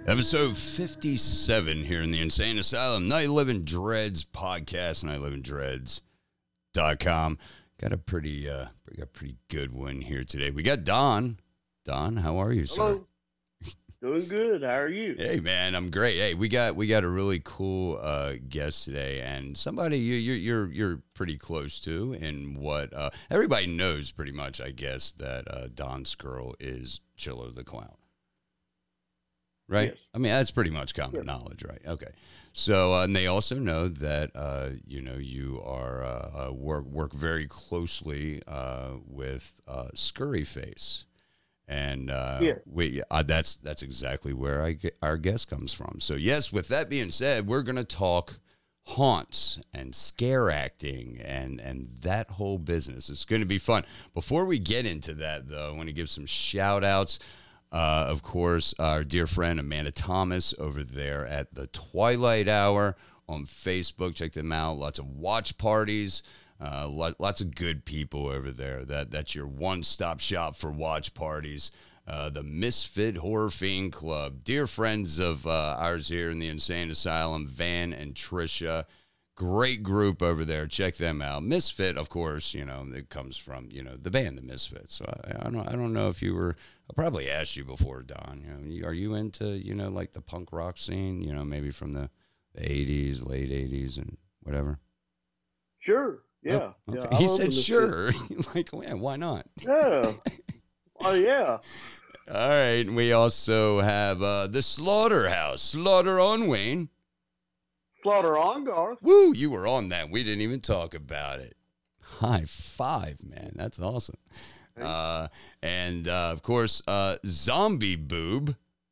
Episode 57 here in the Insane Asylum, Night Living Dreads podcast, nightlivingdreads.com. Got a pretty good one here today. We got Don. Don, how are you, sir? Hello. Doing good. How are you? Hey, man, I'm great. Hey, we got a really cool guest today, and somebody you're pretty close to, and what everybody knows pretty much, I guess, that Don Skirl is Chiller the Clown. Right? Yes. I mean, that's pretty much common knowledge, right? Okay. So, and they also know that, you are, work very closely with Scurry Face. And that's exactly where our guest comes from. So, yes, with that being said, we're going to talk haunts and scare acting and that whole business. It's going to be fun. Before we get into that, though, I want to give some shout outs. Of course, our dear friend Amanda Thomas over there at the Twilight Hour on Facebook. Check them out. Lots of watch parties. Lots of good people over there. That's your one-stop shop for watch parties. The Misfit Horror Fiend Club. Dear friends of ours here in the Insane Asylum, Van and Trisha. Great group over there. Check them out. Misfit, of course, it comes from, the band, the Misfits. So I don't know if you were, I probably asked you before, Don, are you into, like the punk rock scene, maybe from the 80s, late 80s and whatever? Sure. Yeah. Oh, okay. Yeah, He said sure. Like, yeah, why not? Yeah. Oh, yeah. All right. And we also have the Slaughterhouse. Slaughter on Wayne. Slaughter on Garth. Woo, you were on that. We didn't even talk about it. High five, man. That's awesome. And of course, Zombie Boob.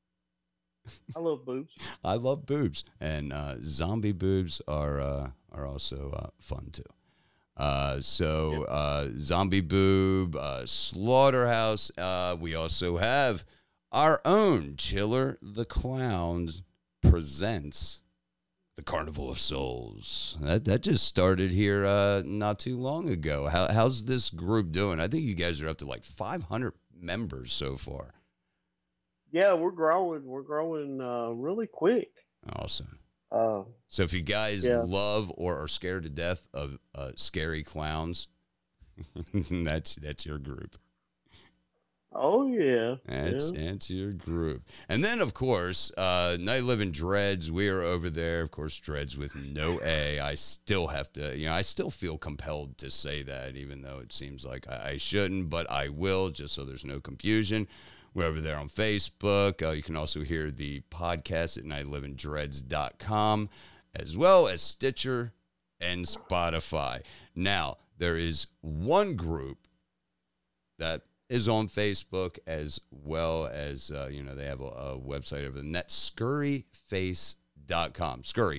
I love boobs. I love boobs. And zombie boobs are also fun too. Zombie Boob, Slaughterhouse. We also have our own Chiller the Clowns presents the Carnival of Souls. That just started here not too long ago. How's this group doing? I think you guys are up to like 500 members so far. Yeah, we're growing. We're growing really quick. Awesome. So if you guys love or are scared to death of scary clowns, that's your group. Oh, yeah. That's your group. And then, of course, Night Living Dreads, we are over there. Of course, Dreads with no A. I still have to, I still feel compelled to say that, even though it seems like I shouldn't, but I will, just so there's no confusion. We're over there on Facebook. You can also hear the podcast at nightlivingdreads.com, as well as Stitcher and Spotify. Now, there is one group that is on Facebook, as well as, they have a website over there, and that's scurryface.com. Scurry,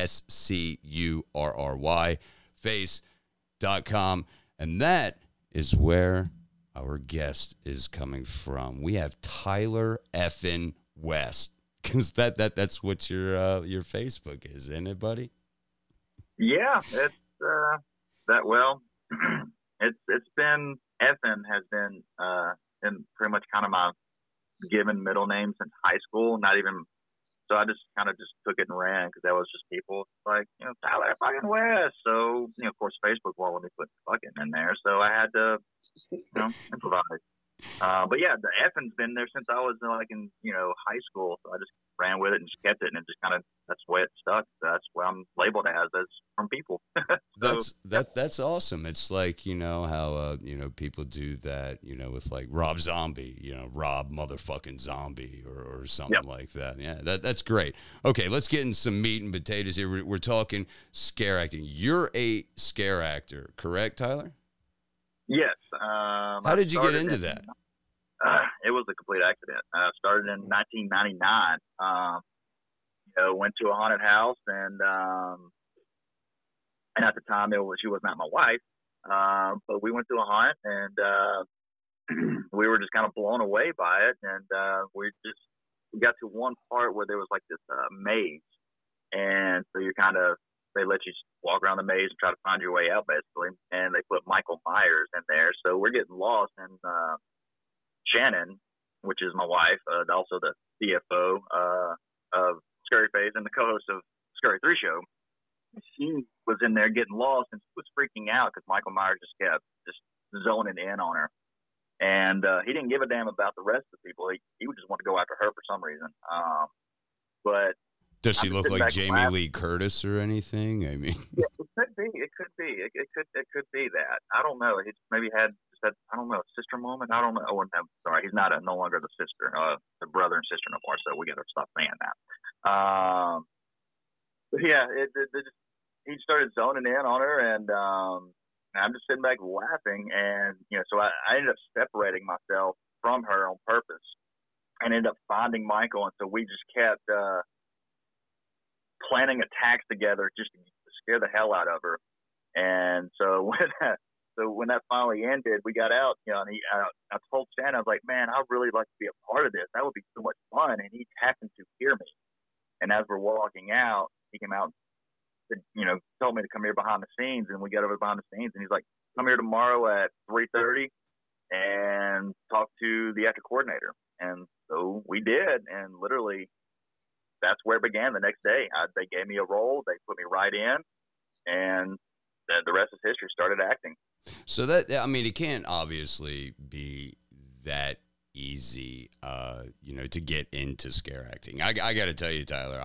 SCURRY, face.com. And that is where our guest is coming from. We have Tyler effin West, because that's what your Facebook is, isn't it, buddy? Yeah, it's that well. It's been effin has been in pretty much kind of my given middle name since high school. Not even so. I just kind of took it and ran because that was just people like Tyler fucking West. So of course Facebook won't let me put fucking in there, so I had to improvise. But yeah, the effin's been there since I was in high school. So I just ran with it and just kept it, and it just kind of that's the way it stuck. That's what I'm labeled as from people. So, that's awesome. It's like how people do that with like Rob Zombie, Rob motherfucking Zombie or something like that. Yeah, that's great. Okay, let's get in some meat and potatoes here. We're talking scare acting. You're a scare actor, correct, Tyler? Yes. How did you get into that? It was a complete accident. I started in 1999. Went to a haunted house, and at the time she was not my wife, but we went to a haunt, and we were just kind of blown away by it. And we got to one part where there was like this maze, and so they let you walk around the maze and try to find your way out, basically. And they put Michael Myers in there. So we're getting lost. And Shannon, which is my wife, also the CFO of Scurry Face and the co-host of Scurry 3 Show. She was in there getting lost, and she was freaking out because Michael Myers just kept just zoning in on her. And he didn't give a damn about the rest of the people. He would just want to go after her for some reason. But does she look like Jamie Lee Curtis or anything? I mean, yeah, it could be. It could be that. I don't know. He maybe had I don't know, a sister moment. I don't know. Oh, no, sorry, he's no longer the sister, the brother and sister no more. So we got to stop saying that. But yeah, he started zoning in on her, and I'm just sitting back laughing. And so I ended up separating myself from her on purpose, and ended up finding Michael. And so we just kept planning attacks together just to scare the hell out of her. And so when that finally ended, we got out, and I told Shannon, I was like, man, I'd really like to be a part of this. That would be so much fun. And he happened to hear me. And as we're walking out, he came out and, told me to come here behind the scenes. And we got over behind the scenes, and he's like, come here tomorrow at 3:30 and talk to the actor coordinator. And so we did. And literally, that's where it began the next day. They gave me a role. They put me right in. And the rest is history. Started acting. So it can't obviously be that easy, to get into scare acting. I got to tell you, Tyler,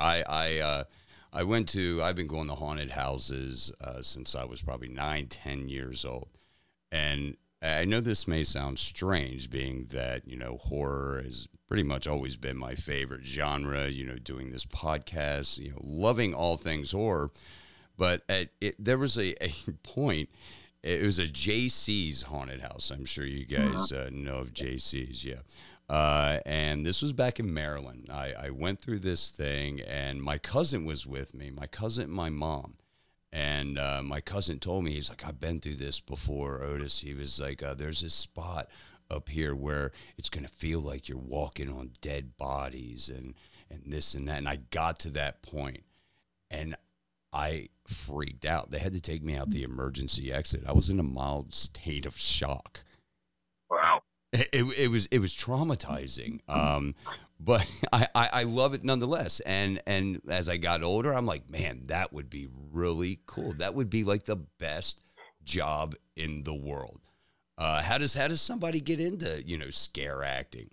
I've been going to haunted houses since I was probably 9-10 years old. And I know this may sound strange, being that, horror has pretty much always been my favorite genre, doing this podcast, loving all things horror. But there was a point. It was a JC's haunted house. I'm sure you guys know of JC's, yeah. And this was back in Maryland. I went through this thing, and my cousin was with me, my cousin and my mom. And my cousin told me, he's like, I've been through this before, Otis. He was like, there's this spot up here where it's going to feel like you're walking on dead bodies and this and that. And I got to that point, and I freaked out. They had to take me out the emergency exit. I was in a mild state of shock. Wow. It was traumatizing. But I love it nonetheless. And as I got older, I'm like, man, that would be really cool. That would be like the best job in the world. How does somebody get into, scare acting?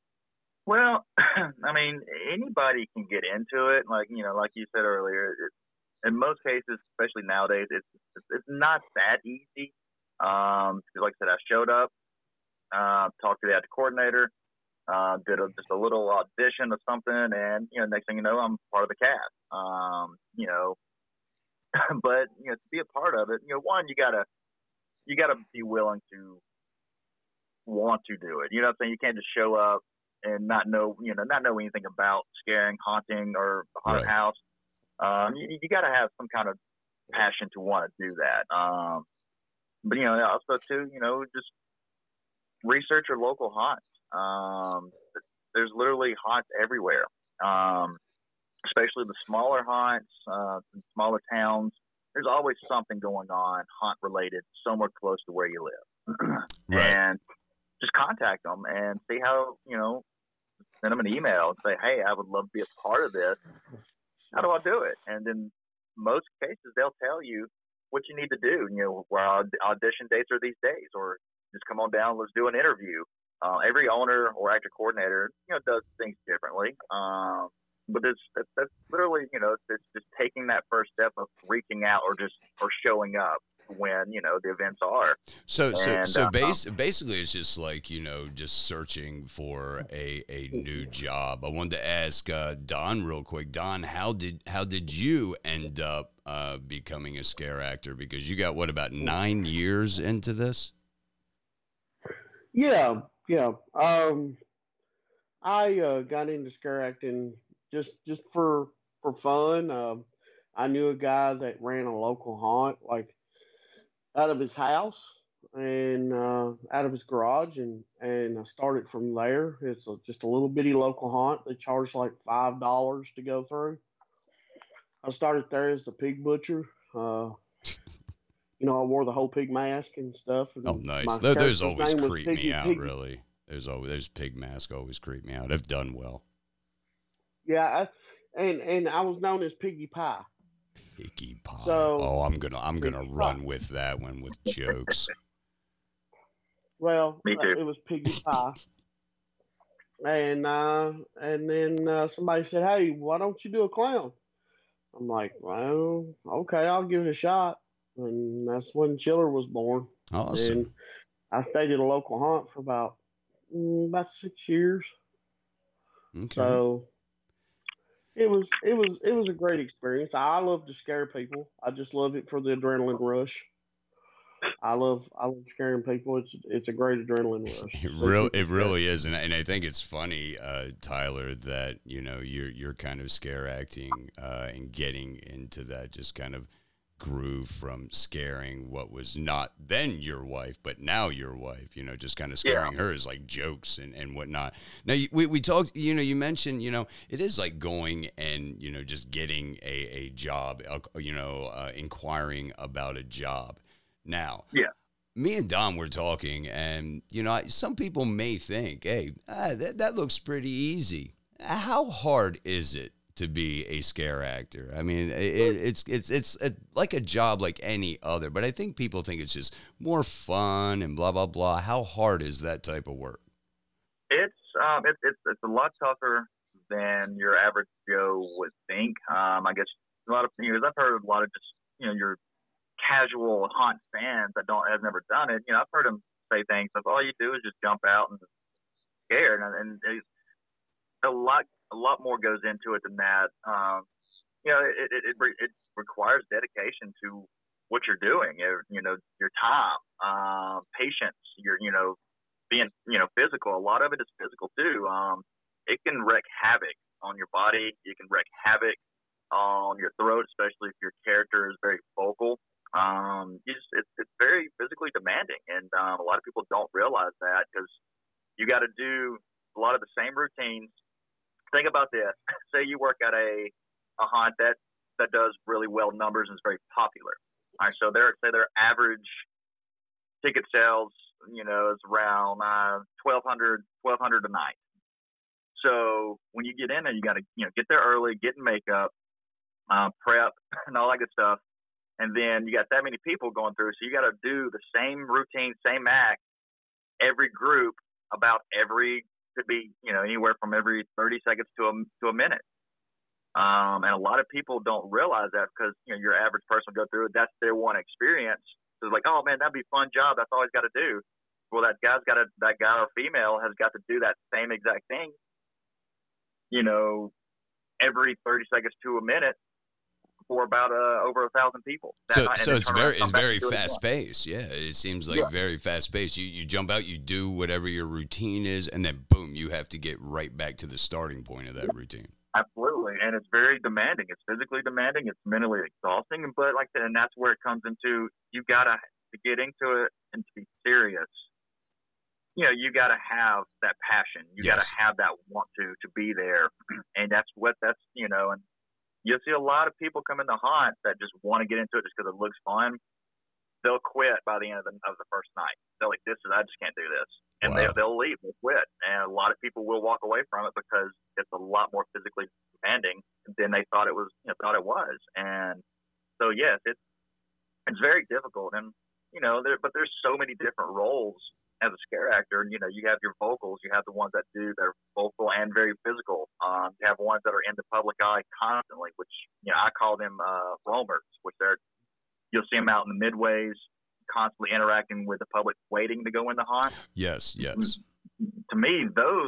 Well, I mean, anybody can get into it. Like you said earlier, in most cases, especially nowadays, it's not that easy. Because like I said, I showed up, talked to the actor coordinator, did just a little audition or something, and next thing you know, I'm part of the cast. But to be a part of it, one, you gotta be willing to want to do it. You know what I'm saying? You can't just show up and not know anything about scaring, haunting, or the haunted house. You got to have some kind of passion to want to do that. But also too, just research your local haunts. There's literally haunts everywhere, especially the smaller haunts, in smaller towns. There's always something going on, haunt related, somewhere close to where you live. Right. And just contact them and see how, send them an email and say, hey, I would love to be a part of this. How do I do it? And in most cases, they'll tell you what you need to do. Where audition dates are these days, or just come on down, let's do an interview. Every owner or actor coordinator, does things differently. But that's literally, it's just taking that first step of reaching out or showing up when, the events are. Basically it's just like, just searching for a new job. I wanted to ask Don real quick. Don, how did you end up becoming a scare actor? Because you got about 9 years into this? Yeah. I got into scare acting just for fun. I knew a guy that ran a local haunt, like out of his house and out of his garage, and I started from there. It's just a little bitty local haunt. They charge like $5 to go through. I started there as a pig butcher. I wore the whole pig mask and stuff. And oh, nice. Those always creep me out, really. Those pig masks always creep me out. I've done well. Yeah, and I was known as Piggy Pie. Piggy pie. So Oh, I'm gonna Piggy Pie. run with that one with jokes. Well, Me too. it was Piggy Pie, and then somebody said, "Hey, why don't you do a clown?" I'm like, "Well, okay, I'll give it a shot." And that's when Chiller was born. And Awesome. I stayed at a local haunt for about 6 years. Okay. So it was a great experience. I love to scare people. I just love it for the adrenaline rush. I love scaring people. It's a great adrenaline rush to see people It scared. really is, and I think it's funny, Tyler, that you're kind of scare acting and getting into that just kind of groove from scaring what was not then your wife, but now your wife. Just kind of Yeah. scaring her as like jokes and whatnot. Now we talked. You mentioned it is like going and just getting a job. Inquiring about a job. Now Yeah. me and Dom were talking, and some people may think, "Hey, that looks pretty easy." How hard is it to be a scare actor? I mean, it's like a job like any other, but I think people think it's just more fun and blah blah blah. How hard is that type of work? It's a lot tougher than your average Joe would think. I guess a lot of I've heard a lot of just your casual haunt fans that don't have never done it. I've heard them say things like, "All you do is just jump out and scare," and a lot more goes into it than that. It requires dedication to what you're doing. Your time, patience. Being physical. A lot of it is physical too. It can wreak havoc on your body. It can wreak havoc on your throat, especially if your character is very vocal. It's very physically demanding, and a lot of people don't realize that because you got to do a lot of the same routines. Think about this. Say you work at a haunt that does really well numbers and is very popular. All right, so their average ticket sales, is around 1,200 a night. So when you get in there, you got to get there early, get in makeup, prep, and all that good stuff. And then you got that many people going through, so you got to do the same routine, same act, every group about every could be anywhere from every 30 seconds to a minute. And a lot of people don't realize that because your average person go through it. That's their one experience. So it's like, oh man, that'd be a fun job. That's all he's got to do. Well, that guy or female has got to do that same exact thing. Every 30 seconds to a minute for about over 1,000 people that So, night, and so then it's turn around very and it's come back very and do it fast again. paced. Yeah, it seems like Yeah, very fast paced. You jump out, you do whatever your routine is, and then boom, you have to get right back to the starting point of that routine. absolutely. And it's very demanding. It's physically demanding. It's mentally exhausting. But like I said, and that's where it comes into you gotta to get into it and to be serious. You gotta have that passion. You gotta Yes. have that want to be there, and and you'll see a lot of people come in the haunt that just want to get into it just because it looks fun. They'll quit by the end of the first night. They're like, "This is I just can't do this," and Wow. they'll leave. They'll quit, and a lot of people will walk away from it because it's a lot more physically demanding than they thought it was. Thought it was, and so yes, it's very difficult, and but there's so many different roles as a scare actor. You have your vocals, you have the ones that do their vocal and very physical. You have ones that are in the public eye constantly, which I call them roamers, which you'll see them out in the midways, constantly interacting with the public, waiting to go in the haunt. Yes. Yes. To me,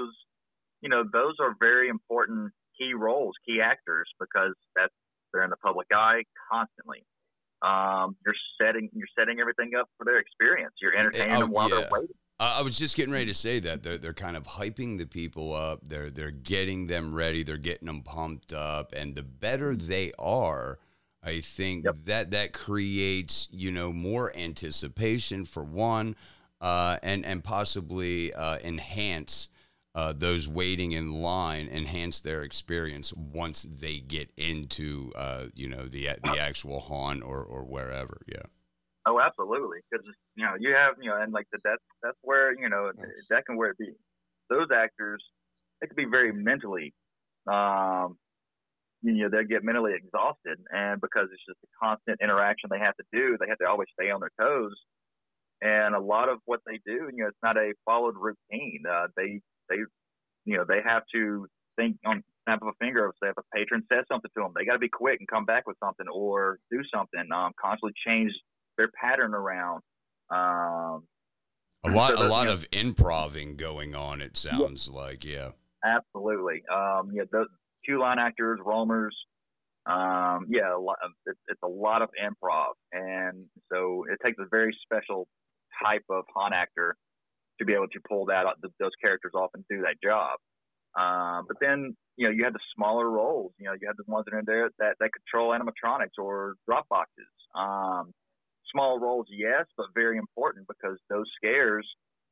those are very important key roles, key actors, because they're in the public eye constantly. You're setting everything up for their experience. You're entertaining Oh them while they're yeah. waiting. I was just getting ready to say that they're kind of hyping the people up. They're getting them ready. They're getting them pumped up, and the better they are, I think Yep, that creates more anticipation for one, and possibly enhance those waiting in line, enhance their experience once they get into the actual haunt or wherever. Yeah. oh, absolutely. Because you have and like that's where that can where it be. Those actors, they can be very mentally. They get mentally exhausted, and because it's just a constant interaction they have to do, they have to always stay on their toes. And a lot of what they do, it's not a followed routine. They have to think on the snap of a finger. Say if a patron says something to them, they got to be quick and come back with something or do something. Constantly change their pattern around. A lot of improving going on. It sounds like, yeah. Absolutely. The cue line actors, roamers. It's a lot of improv, and so it takes a very special type of haunt actor to be able to pull those characters off and do that job. But then, you have the smaller roles. You have the ones that are in there that control animatronics or drop boxes. Small roles, yes, but very important because those scares,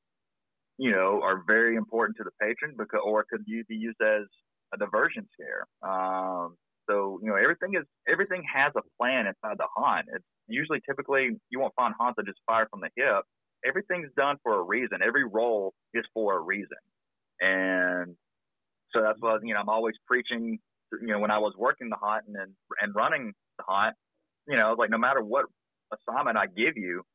are very important to the patron or it could be used as a diversion scare. So, everything has a plan inside the haunt. It's usually typically you won't find haunts that just fire from the hip. Everything's done for a reason. Every role is for a reason. And so that's what, I'm always preaching, when I was working the haunt and running the haunt, like no matter what assignment I give you,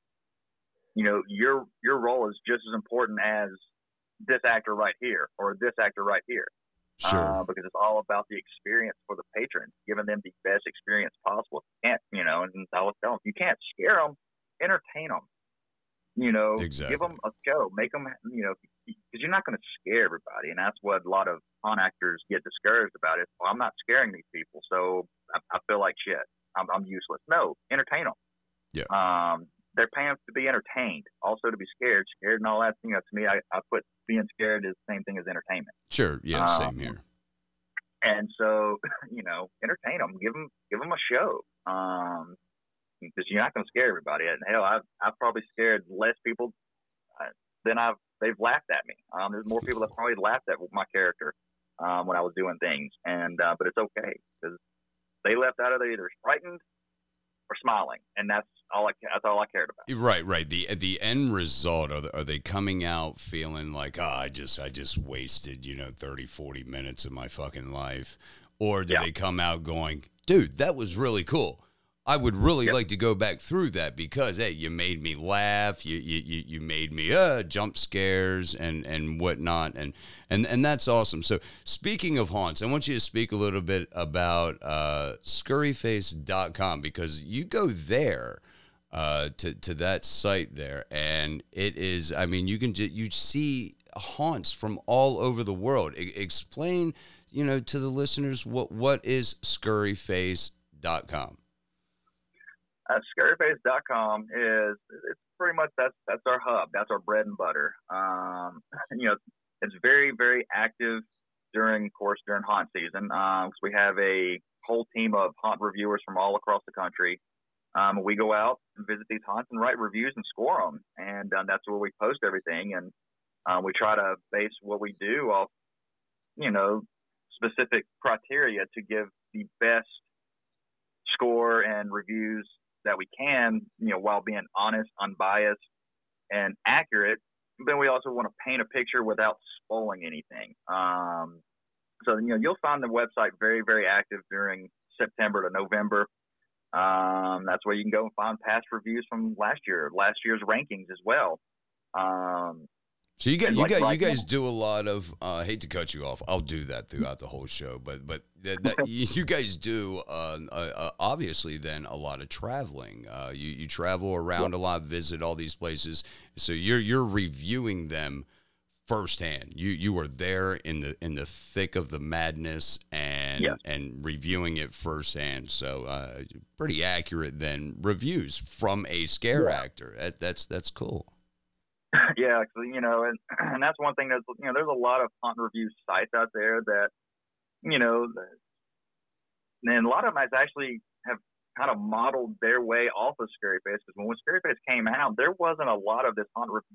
your role is just as important as this actor right here or this actor right here. Sure. Because it's all about the experience for the patron, giving them the best experience possible. You can't, and I was telling them, you can't scare them, entertain them. Exactly. Give them a show, make them, because you're not going to scare everybody. And that's what a lot of haunt actors get discouraged about. Is, well, I'm not scaring these people, so I feel like shit. I'm useless. No, entertain them. Yeah. They're paying to be entertained, also to be scared and all that. To me, I put being scared is the same thing as entertainment. Sure. Yeah. Same here. And so, entertain them, give them a show. Because you're not going to scare everybody. And hell, I've probably scared less people than they've laughed at me. There's more people that probably laughed at my character when I was doing things, but it's okay because they left out of there either frightened or smiling, and that's all I cared about. Right. The end result, are they coming out feeling like, I just wasted 30, 40 minutes of my fucking life, or do they come out going, dude, that was really cool. I would really like to go back through that because, hey, you made me laugh. You made me jump scares and whatnot, and that's awesome. So speaking of haunts, I want you to speak a little bit about scurryface.com because you go there to that site there, and it is. I mean, you see haunts from all over the world. Explain, to the listeners what is scurryface.com. Scurryface.com it's pretty much that's our hub. That's our bread and butter. It's very, very active during haunt season. Because we have a whole team of haunt reviewers from all across the country. We go out and visit these haunts and write reviews and score them. And that's where we post everything. And we try to base what we do off, specific criteria to give the best score and reviews that we can, while being honest, unbiased, and accurate. But we also want to paint a picture without spoiling anything. So, you'll find the website very, very active during September to November. That's where you can go and find past reviews from last year's rankings as well. So you guys do a lot of. I hate to cut you off. I'll do that throughout the whole show, but you guys do obviously then a lot of traveling. You travel around a lot, visit all these places. So you're reviewing them firsthand. You were there in the thick of the madness and reviewing it firsthand. So pretty accurate then reviews from a scare actor. That's cool. Yeah, and that's one thing that's, there's a lot of haunt review sites out there that, and a lot of them actually have kind of modeled their way off of Scurryface, because when Scurryface came out, there wasn't a lot of this haunt review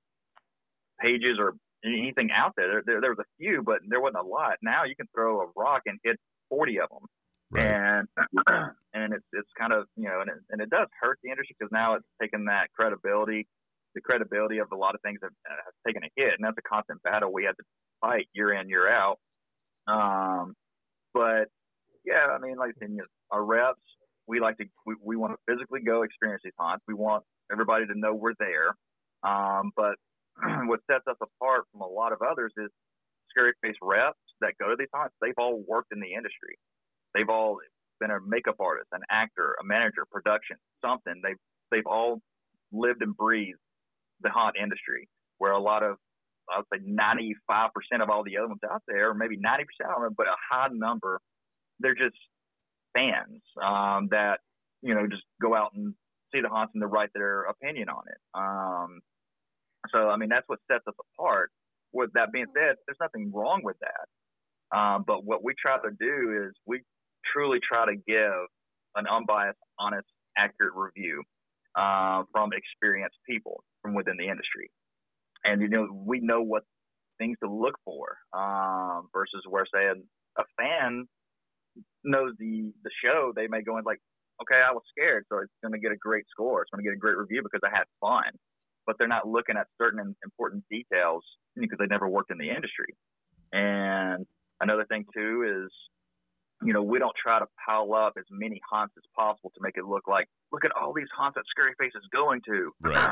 pages or anything out there. There was a few, but there wasn't a lot. Now you can throw a rock and hit 40 of them. Right. And it's kind of, and it does hurt the industry because now it's taken that credibility. The credibility of a lot of things have taken a hit, and that's a constant battle we have to fight year in, year out. But yeah, I mean, like I said, our reps, we like to we want to physically go experience these haunts. We want everybody to know we're there. But what sets us apart from a lot of others is Scary Face reps that go to these haunts. They've all worked in the industry. They've all been a makeup artist, an actor, a manager, production, something. They've all lived and breathed the haunt industry, where a lot of, I would say 95% of all the other ones out there, or maybe 90%, I don't know, but a high number, they're just fans that, just go out and see the haunts and they write their opinion on it. So, I mean, that's what sets us apart. With that being said, there's nothing wrong with that. But what we try to do is we truly try to give an unbiased, honest, accurate review from experienced people from within the industry. And, we know what things to look for versus where, say, a fan knows the show. They may go in like, okay, I was scared, so it's going to get a great score. It's going to get a great review because I had fun. But they're not looking at certain important details because they never worked in the industry. And another thing, too, is, we don't try to pile up as many haunts as possible to make it look at all these haunts that Scary Face is going to. Right.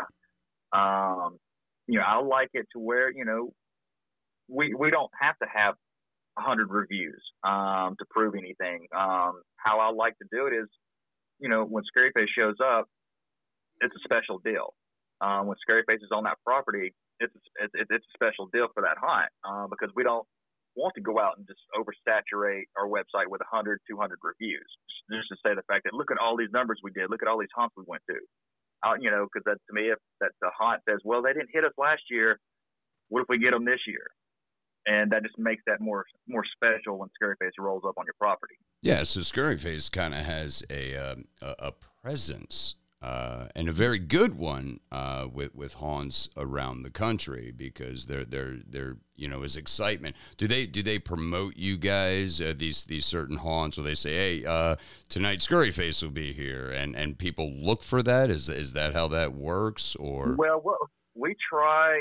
I like it to where, we don't have to have 100 reviews to prove anything. How I like to do it is, when Scary Face shows up, it's a special deal. When Scary Face is on that property, it's a special deal for that hunt because we don't want to go out and just oversaturate our website with 100, 200 reviews. Just to say the fact that look at all these numbers we did, look at all these hunts we went to. Because that, to me, if that the hunt says, well, they didn't hit us last year, what if we get them this year? And that just makes that more special when Scary Face rolls up on your property. Yeah, so Scary Face kind of has a presence. And a very good one with haunts around the country because they're is excitement. Do they promote you guys these certain haunts where they say, hey, tonight Scary Face will be here, and people look for that? Is that how that works? Or well we try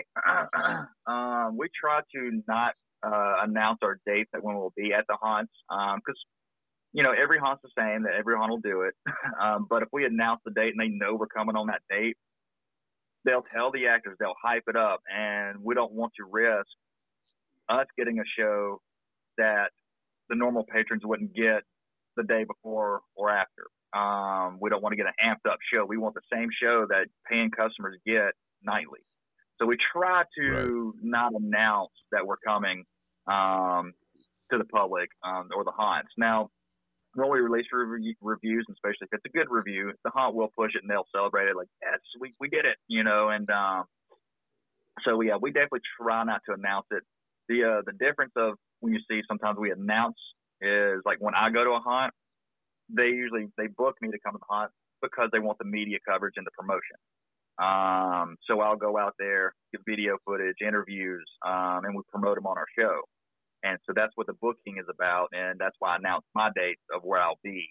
to not announce our dates that when we'll be at the haunts because. Every haunt's the same, that every haunt will do it. But if we announce the date and they know we're coming on that date, they'll tell the actors, they'll hype it up. And we don't want to risk us getting a show that the normal patrons wouldn't get the day before or after. We don't want to get an amped up show. We want the same show that paying customers get nightly. So we try to not announce that we're coming to the public or the haunts. Now, when we release reviews, and especially if it's a good review, the haunt will push it and they'll celebrate it like, yes, we did it, and so yeah, we definitely try not to announce it. The difference of when you see sometimes we announce is like when I go to a haunt, they book me to come to the haunt because they want the media coverage and the promotion. So I'll go out there, get video footage, interviews, and we promote them on our show. And so that's what the booking is about, and that's why I announced my dates of where I'll be.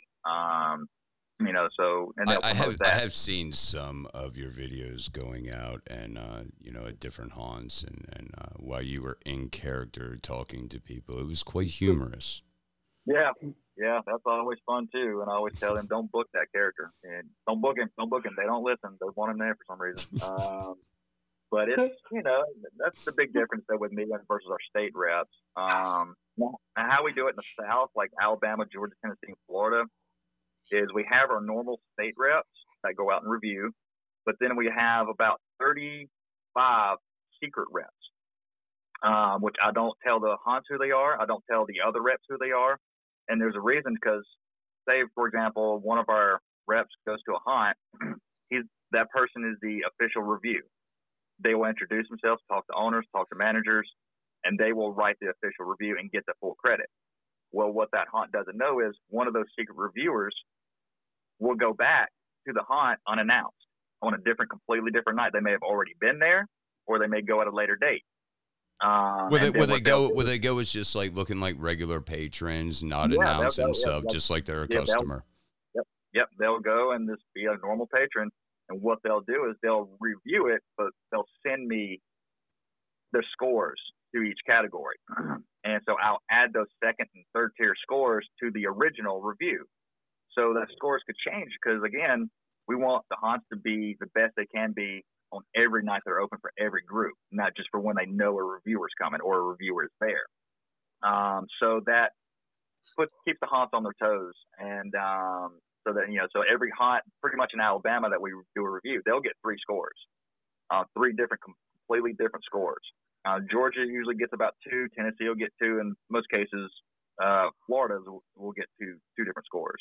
So and I have seen some of your videos going out and at different haunts and while you were in character talking to people, it was quite humorous. Yeah, that's always fun too. And I always tell them, don't book that character and don't book him. They don't listen. They want him there for some reason. But it's, that's the big difference though with me versus our state reps. How we do it in the South, like Alabama, Georgia, Tennessee, and Florida, is we have our normal state reps that go out and review, but then we have about 35 secret reps, which I don't tell the haunts who they are. I don't tell the other reps who they are. And there's a reason because, say, for example, one of our reps goes to a haunt, that person is the official review. They will introduce themselves, talk to owners, talk to managers, and they will write the official review and get the full credit. Well, what that haunt doesn't know is one of those secret reviewers will go back to the haunt unannounced on a completely different night. They may have already been there, or they may go at a later date. Will they go as just like looking like regular patrons, not announce themselves, just like they're a customer? Yep. They'll go and just be a normal patron. And what they'll do is they'll review it, but they'll send me their scores to each category. And so I'll add add those second and third tier scores to the original review. So the scores could change because, again, we want the haunts to be the best they can be on every night they're open for every group, not just for when they know a reviewer's coming or a reviewer is there. So that keeps the haunts on their toes. And so that, so every haunt pretty much in Alabama that we do a review, they'll get 3 scores, 3 completely different scores. Georgia usually gets about 2, Tennessee will get 2, in most cases, Florida will get two different scores.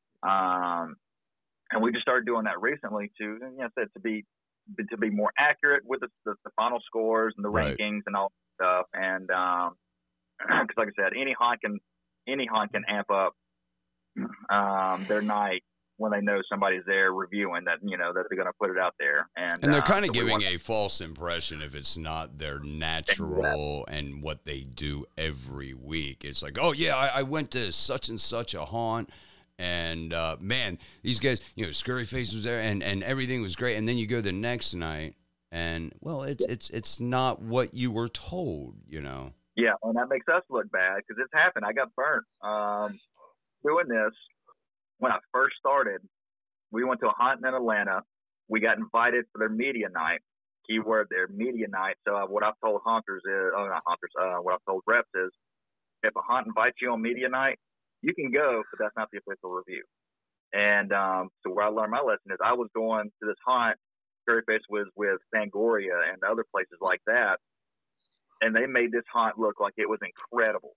And we just started doing that recently to be more accurate with the final scores and the rankings and all that stuff. And because, like I said, any haunt can amp up their night when they know somebody's there reviewing that, that they're going to put it out there. And they're kind of giving a false impression if it's not their natural and what they do every week. It's like, oh, yeah, I went to such and such a haunt. And, man, these guys, Scurry Face was there and everything was great. And then you go the next night and, well, it's not what you were told, Yeah, and that makes us look bad because it's happened. I got burnt doing this. When I first started, we went to a haunt in Atlanta. We got invited for their media night, keyword their media night. So what I've told haunters is, what I've told reps is, if a haunt invites you on media night, you can go, but that's not the official review. And so where I learned my lesson is I was going to this haunt, Scurry Face was with Fangoria and other places like that, and they made this haunt look like it was incredible.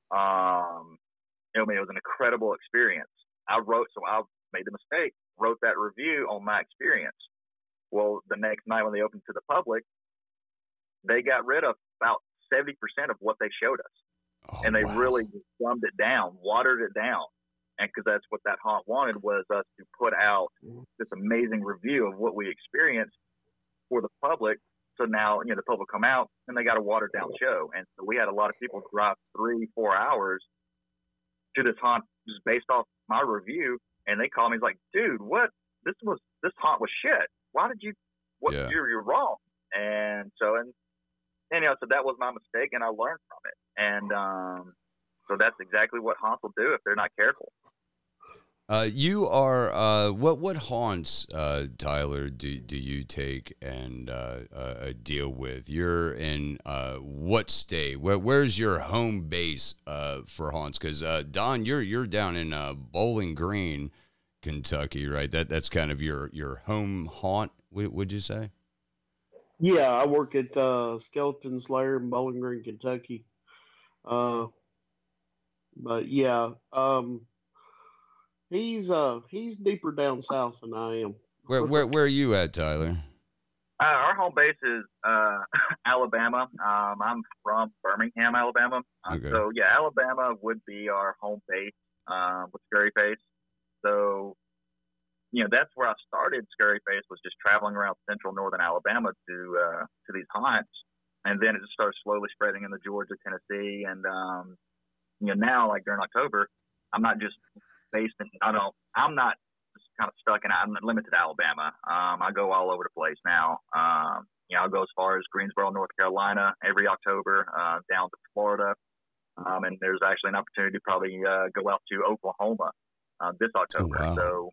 It was an incredible experience. I made the mistake, wrote that review on my experience. Well, the next night when they opened to the public, they got rid of about 70% of what they showed us. Oh, and they really dumbed it down, watered it down. And because that's what that haunt wanted, was us to put out this amazing review of what we experienced for the public. So now, the public come out and they got a watered down show. And so we had a lot of people drive 3-4 hours to this haunt just based off my review. And they called me, like, dude, what? This haunt was shit. Why did you, you're wrong. And so, so that was my mistake and I learned from it. And so that's exactly what haunts will do if they're not careful. You are what haunts, Tyler, do you take and deal with? You're in what state? Where's your home base for haunts? Because Don, you're down in Bowling Green, Kentucky, right? That's kind of your home haunt. Would you say? Yeah, I work at Skeleton's Lair in Bowling Green, Kentucky. But yeah, he's deeper down south than I am. Where are you at, Tyler? Our home base is Alabama. I'm from Birmingham, Alabama. Okay. So yeah, Alabama would be our home base with Scurry Face. So that's where I started. Scurry Face was just traveling around central northern Alabama to these haunts, and then it just started slowly spreading into Georgia, Tennessee, and now, like during October, I'm not just based in. I'm not just kind of stuck in. I'm limited to Alabama. I go all over the place now. I'll go as far as Greensboro, North Carolina, every October, down to Florida, and there's actually an opportunity to probably go out to Oklahoma this October. Oh, wow. So.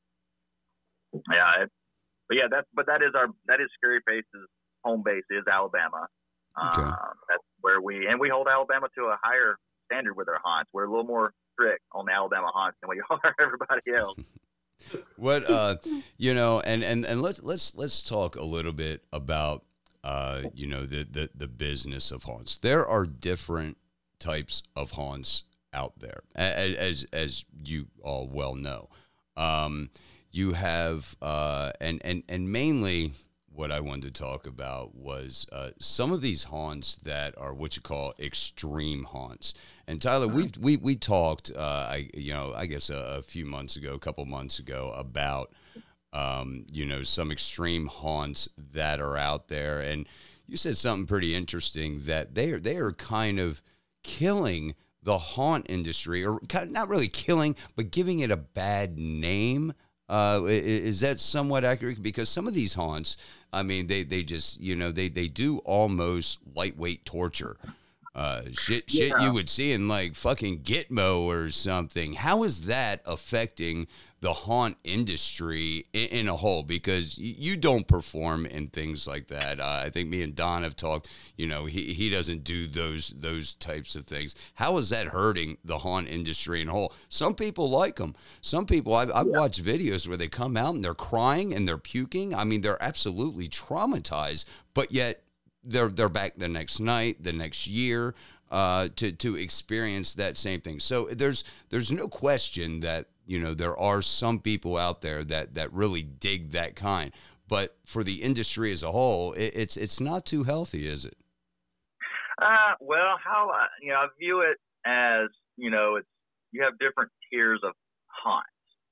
Yeah, that is Scurry Face's home base is Alabama. Okay. That's where we hold Alabama to a higher standard with our haunts. We're a little more strict on the Alabama haunts than we are everybody else. What and let's talk a little bit about the business of haunts. There are different types of haunts out there, as you all well know. You have, and mainly what I wanted to talk about was some of these haunts that are what you call extreme haunts. And Tyler, we talked, I guess a couple months ago about, some extreme haunts that are out there. And you said something pretty interesting that they are kind of killing the haunt industry, or not really killing, but giving it a bad name. Is that somewhat accurate? Because some of these haunts, I mean, they just, they do almost lightweight torture. Shit Yeah. you would see in like fucking Gitmo or something. How is that affecting the haunt industry in a whole? Because you don't perform in things like that. I think me and Don have talked. You know, he doesn't do those types of things. How is that hurting the haunt industry in a whole? Some people like them. Some people, I've watched videos where they come out and they're crying and they're puking. I mean, they're absolutely traumatized, but yet they're back the next night, the next year, to experience that same thing. So there's no question that, you know, there are some people out there that really dig that kind, but for the industry as a whole, it's not too healthy, is it? Well, how I view it as, you know, it's, you have different tiers of haunts.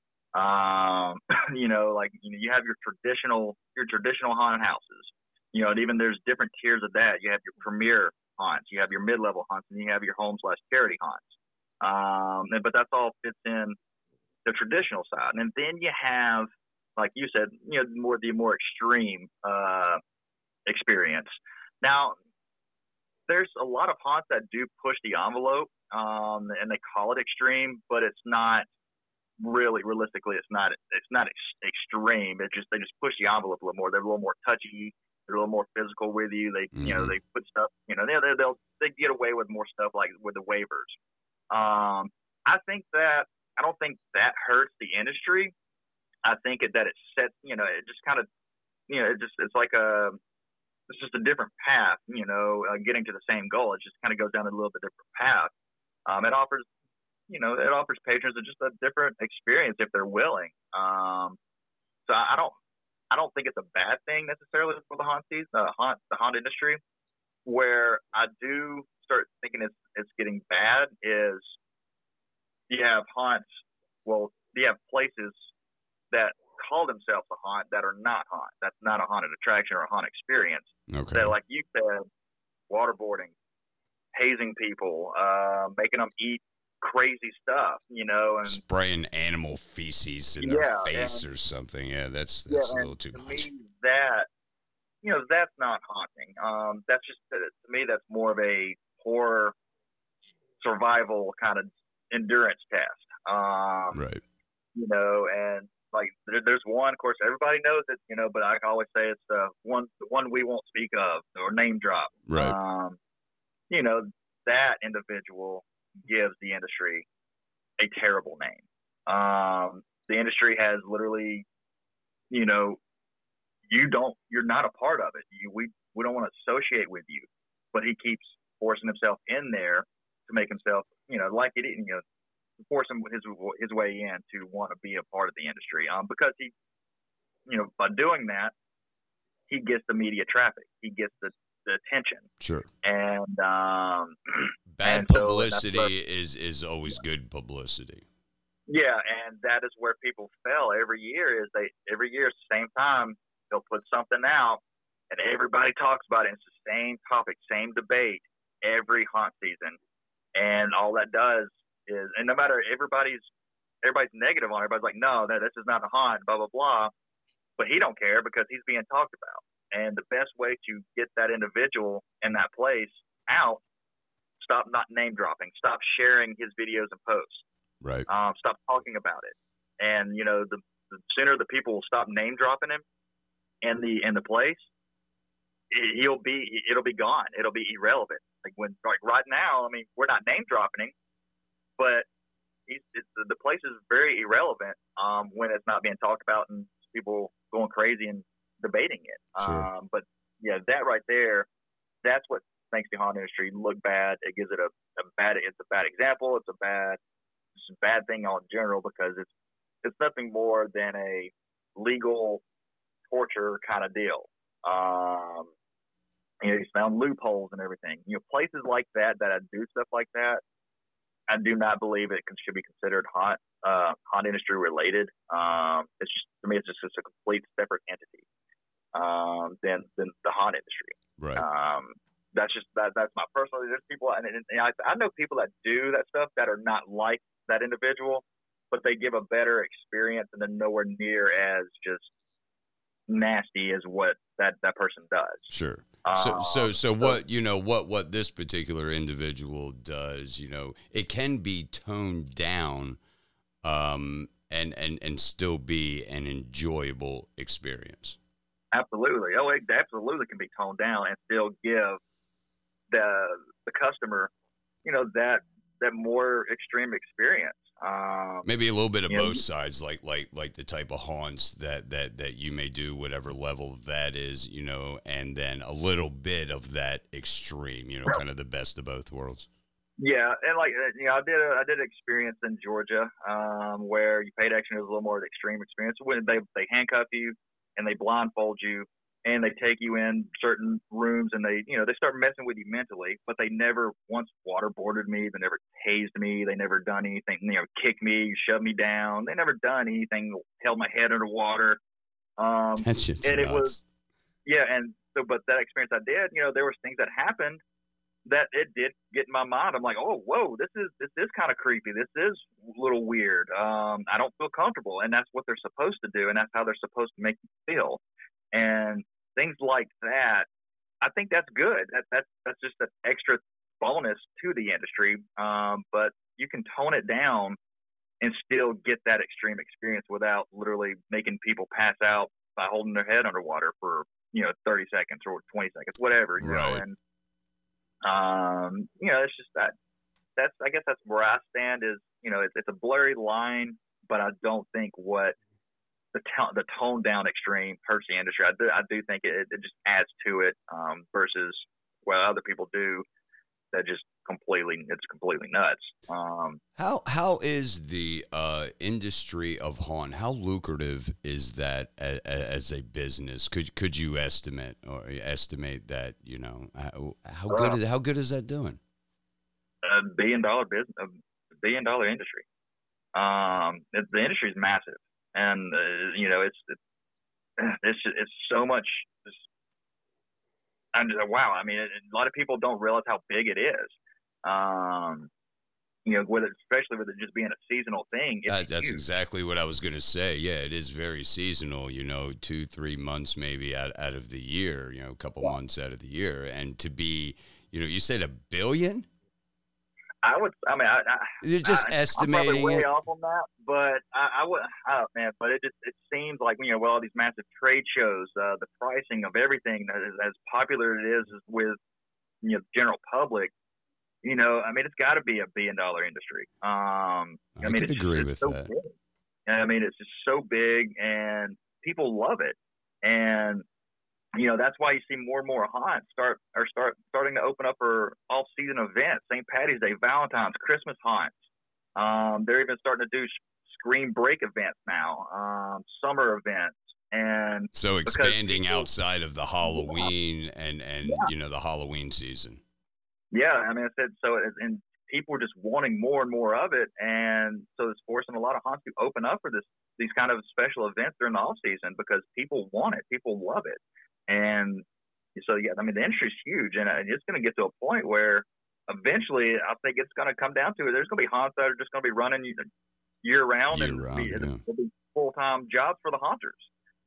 You know, like, you know, you have your traditional haunted houses. You know, and even there's different tiers of that. You have your premier haunts, you have your mid-level haunts, and you have your home/charity haunts. But that's all fits in the traditional side. And then you have, like you said, you know, the more extreme experience. Now, there's a lot of haunts that do push the envelope, and they call it extreme, but it's not really, realistically, it's not extreme. They just push the envelope a little more. They're a little more touchy. They're a little more physical with you. They, you know, they put stuff, you know, they get away with more stuff, like with the waivers. I don't think that hurts the industry. I think that it sets, you know, it just kind of, you know, it's like it's just a different path, you know, getting to the same goal. It just kind of goes down a little bit different path. It offers patrons just a different experience if they're willing. So I don't think it's a bad thing necessarily for the haunt industry. Where I do start thinking it's getting bad is you have haunts. Well, you have places that call themselves a haunt that are not haunt. That's not a haunted attraction or a haunt experience. Okay. That, like you said, waterboarding, hazing people, making them eat crazy stuff, you know, and spraying animal feces in their face or something. Yeah, that's a little too much. Me, that, you know, that's not haunting. That's just, to me, that's more of a horror survival kind of endurance test. Right. You know, and like there's one, of course, everybody knows it, you know, but I always say it's the one we won't speak of or name drop. Right. You know, that individual gives the industry a terrible name. The industry has literally, you know, you're not a part of it. We don't want to associate with you, but he keeps forcing himself in there to make himself, you know, like it, you know, force him his way in to want to be a part of the industry. Because he, you know, by doing that, he gets the media traffic. He gets the attention. Sure. And bad publicity is always good publicity. Yeah, and that is where people fail every year. Every year, at the same time, they'll put something out, and everybody talks about it. It's the same topic, same debate every haunt season, and all that does is, and no matter everybody's negative on it. Everybody's like, no, this is not a haunt, blah blah blah. But he don't care because he's being talked about. And the best way to get that individual in that place out, stop not name dropping, stop sharing his videos and posts. Right. Stop talking about it. And, you know, the sooner the people will stop name dropping him in the place, it'll be gone. It'll be irrelevant. Like right now, I mean, we're not name dropping him, but the place is very irrelevant when it's not being talked about and people going crazy and debating it. Sure. But yeah, that right there, that's what makes the haunt industry look bad. It gives it a bad example. It's a bad thing in general because it's nothing more than a legal torture kind of deal. You know, you found loopholes and everything. You know, places like that do stuff like that, I do not believe it should be considered haunt industry related. It's just, to me, it's just a complete separate entity than the haunt industry. Right. That's my personal. There's people, and I know people that do that stuff that are not like that individual, but they give a better experience and they're nowhere near as just nasty as what that person does. Sure. So what this particular individual does, it can be toned down, and still be an enjoyable experience. Absolutely. Oh, it absolutely can be toned down and still give the customer, that more extreme experience. Maybe a little bit of both sides, like the type of haunts that you may do, whatever level that is, and then a little bit of that extreme, kind of the best of both worlds. Yeah, and I did an experience in Georgia where you paid extra. It was a little more of the extreme experience when they handcuff you and they blindfold you and they take you in certain rooms and they start messing with you mentally, but they never once waterboarded me. They never tased me. They never done anything, kicked me, shoved me down. They never done anything, held my head underwater. That's just and nuts. It was, yeah. And so, but that experience I did, there was things that happened that it did get in my mind. I'm like, oh, whoa, this is kind of creepy. This is a little weird. I don't feel comfortable. And that's what they're supposed to do. And that's how they're supposed to make you feel. And things like that, I think that's good. That's just an extra bonus to the industry. But you can tone it down and still get that extreme experience without literally making people pass out by holding their head underwater for 30 seconds or 20 seconds, whatever. Right. And it's just that's I guess that's where I stand. Is it's a blurry line, but I don't think what the toned down extreme hurts the industry. I do think it just adds to it versus what other people do that just it's completely nuts. How is the industry of haunt? How lucrative is that as a business? Could you estimate that? How good is that doing? $1 billion business, $1 billion industry. The industry is massive, and it's so much. I'm just wow. I mean, a lot of people don't realize how big it is. Especially with it just being a seasonal thing. That's exactly what I was going to say. Yeah, it is very seasonal, 2-3 months maybe out of the year, a couple months out of the year. And to be, you said $1 billion? You're just estimating. I'm probably way off on that, but I would, man, but it seems like, with all these massive trade shows, the pricing of everything as popular it is with, general public, it's got to be $1 billion industry. I could agree with that. Big. It's just so big, and people love it, and that's why you see more and more haunts starting to open up for off-season events, St. Patty's Day, Valentine's, Christmas haunts. They're even starting to do spring break events now, summer events, and so expanding outside of the Halloween and the Halloween season. Yeah, I said so, and people are just wanting more and more of it, and so it's forcing a lot of haunts to open up for these kind of special events during the off season because people want it, people love it, and so yeah, the industry's huge, and it's going to get to a point where eventually I think it's going to come down to it. There's going to be haunts that are just going to be running year round, it'll be full-time jobs for the haunters,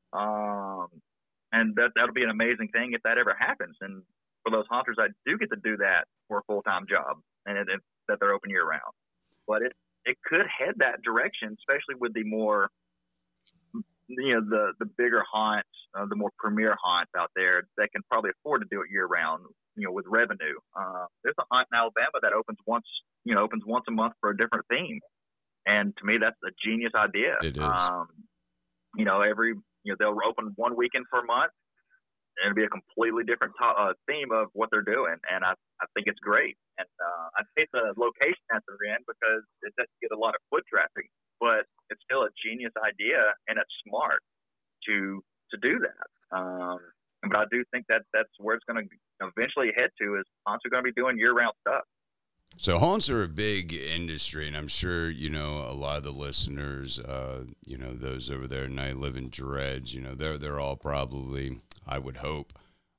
and that'll be an amazing thing if that ever happens, and for those haunters, I do get to do that for a full-time job, and that they're open year-round. But it could head that direction, especially with the more, the bigger haunts, the more premier haunts out there that can probably afford to do it year-round, with revenue. There's a haunt in Alabama that opens once a month for a different theme, and to me, that's a genius idea. It is. They'll open one weekend per month. It'll be a completely different theme of what they're doing, and I think it's great. And I hate the location that they're in because it doesn't get a lot of foot traffic, but it's still a genius idea, and it's smart to do that. But I do think that's where it's going to eventually head to is haunts are going to be doing year-round stuff. So haunts are a big industry, and I'm sure, a lot of the listeners, those over there, and I live in Dredge, they're all probably, I would hope,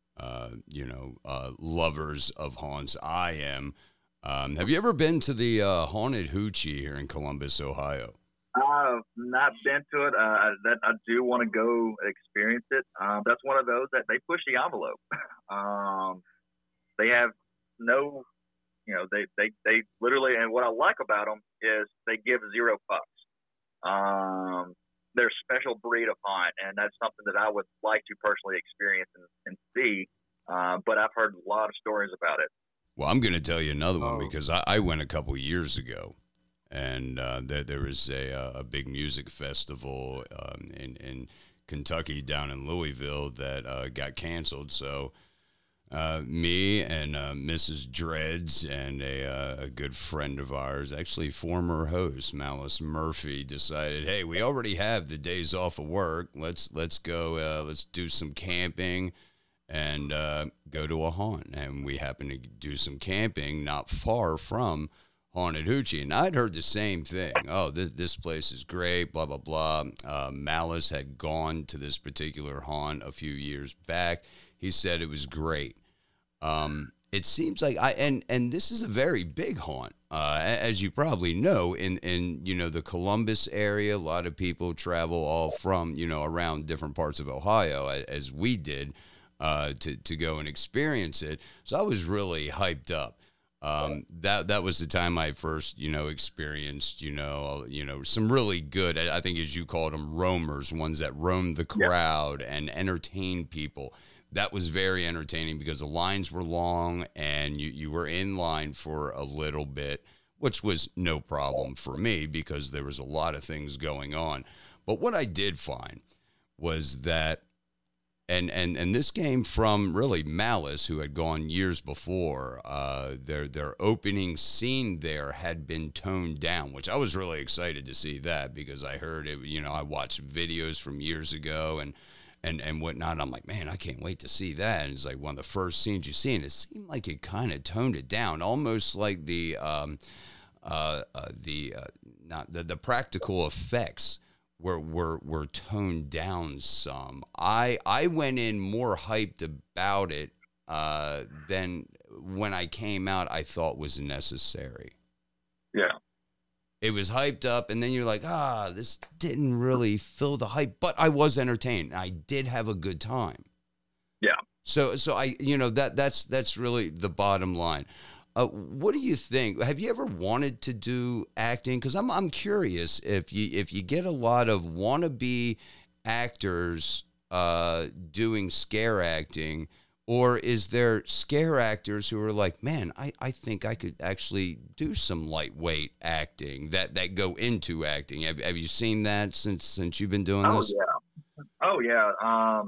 lovers of haunts. I am. Have you ever been to the Haunted Hoochie here in Columbus, Ohio? have not been to it. That I do want to go experience it. That's one of those that they push the envelope. They have no, they literally, and what I like about them is they give zero fucks. They're a special breed of hunt, and that's something that I would like to personally experience and see. But I've heard a lot of stories about it. Well, I'm going to tell you another one because I went a couple years ago, and there was a big music festival in Kentucky down in Louisville that got canceled. So me and Mrs. Dreads and a good friend of ours, actually former host Malice Murphy, decided, hey, we already have the days off of work. Let's go. Let's do some camping and go to a haunt. And we happened to do some camping not far from Haunted Hoochie. And I'd heard the same thing. Oh, this place is great, blah, blah, blah. Malice had gone to this particular haunt a few years back. He said it was great. It seems like and this is a very big haunt, as you probably know, in the Columbus area. A lot of people travel all from, around different parts of Ohio, as we did, to go and experience it. So I was really hyped up. That was the time I first, experienced, some really good, I think as you called them, roamers, ones that roamed the crowd and entertained people. That was very entertaining because the lines were long and you were in line for a little bit, which was no problem for me because there was a lot of things going on. But what I did find was that, and this came from really Malice, who had gone years before, their opening scene there had been toned down, which I was really excited to see that because I heard it, I watched videos from years ago and whatnot. I'm like, man, I can't wait to see that. And it's like one of the first scenes you see, and it seemed like it kind of toned it down, almost like the practical effects were toned down some. I went in more hyped about it than when I came out I thought was necessary. Yeah. It was hyped up, and then you're like, this didn't really fill the hype, but I was entertained. I did have a good time. Yeah. So I, that's really the bottom line. What do you think? Have you ever wanted to do acting? Because I'm curious if you get a lot of wannabe actors doing scare acting. Or is there scare actors who are like, man, I think I could actually do some lightweight acting that go into acting? Have you seen that since you've been doing this? Oh yeah.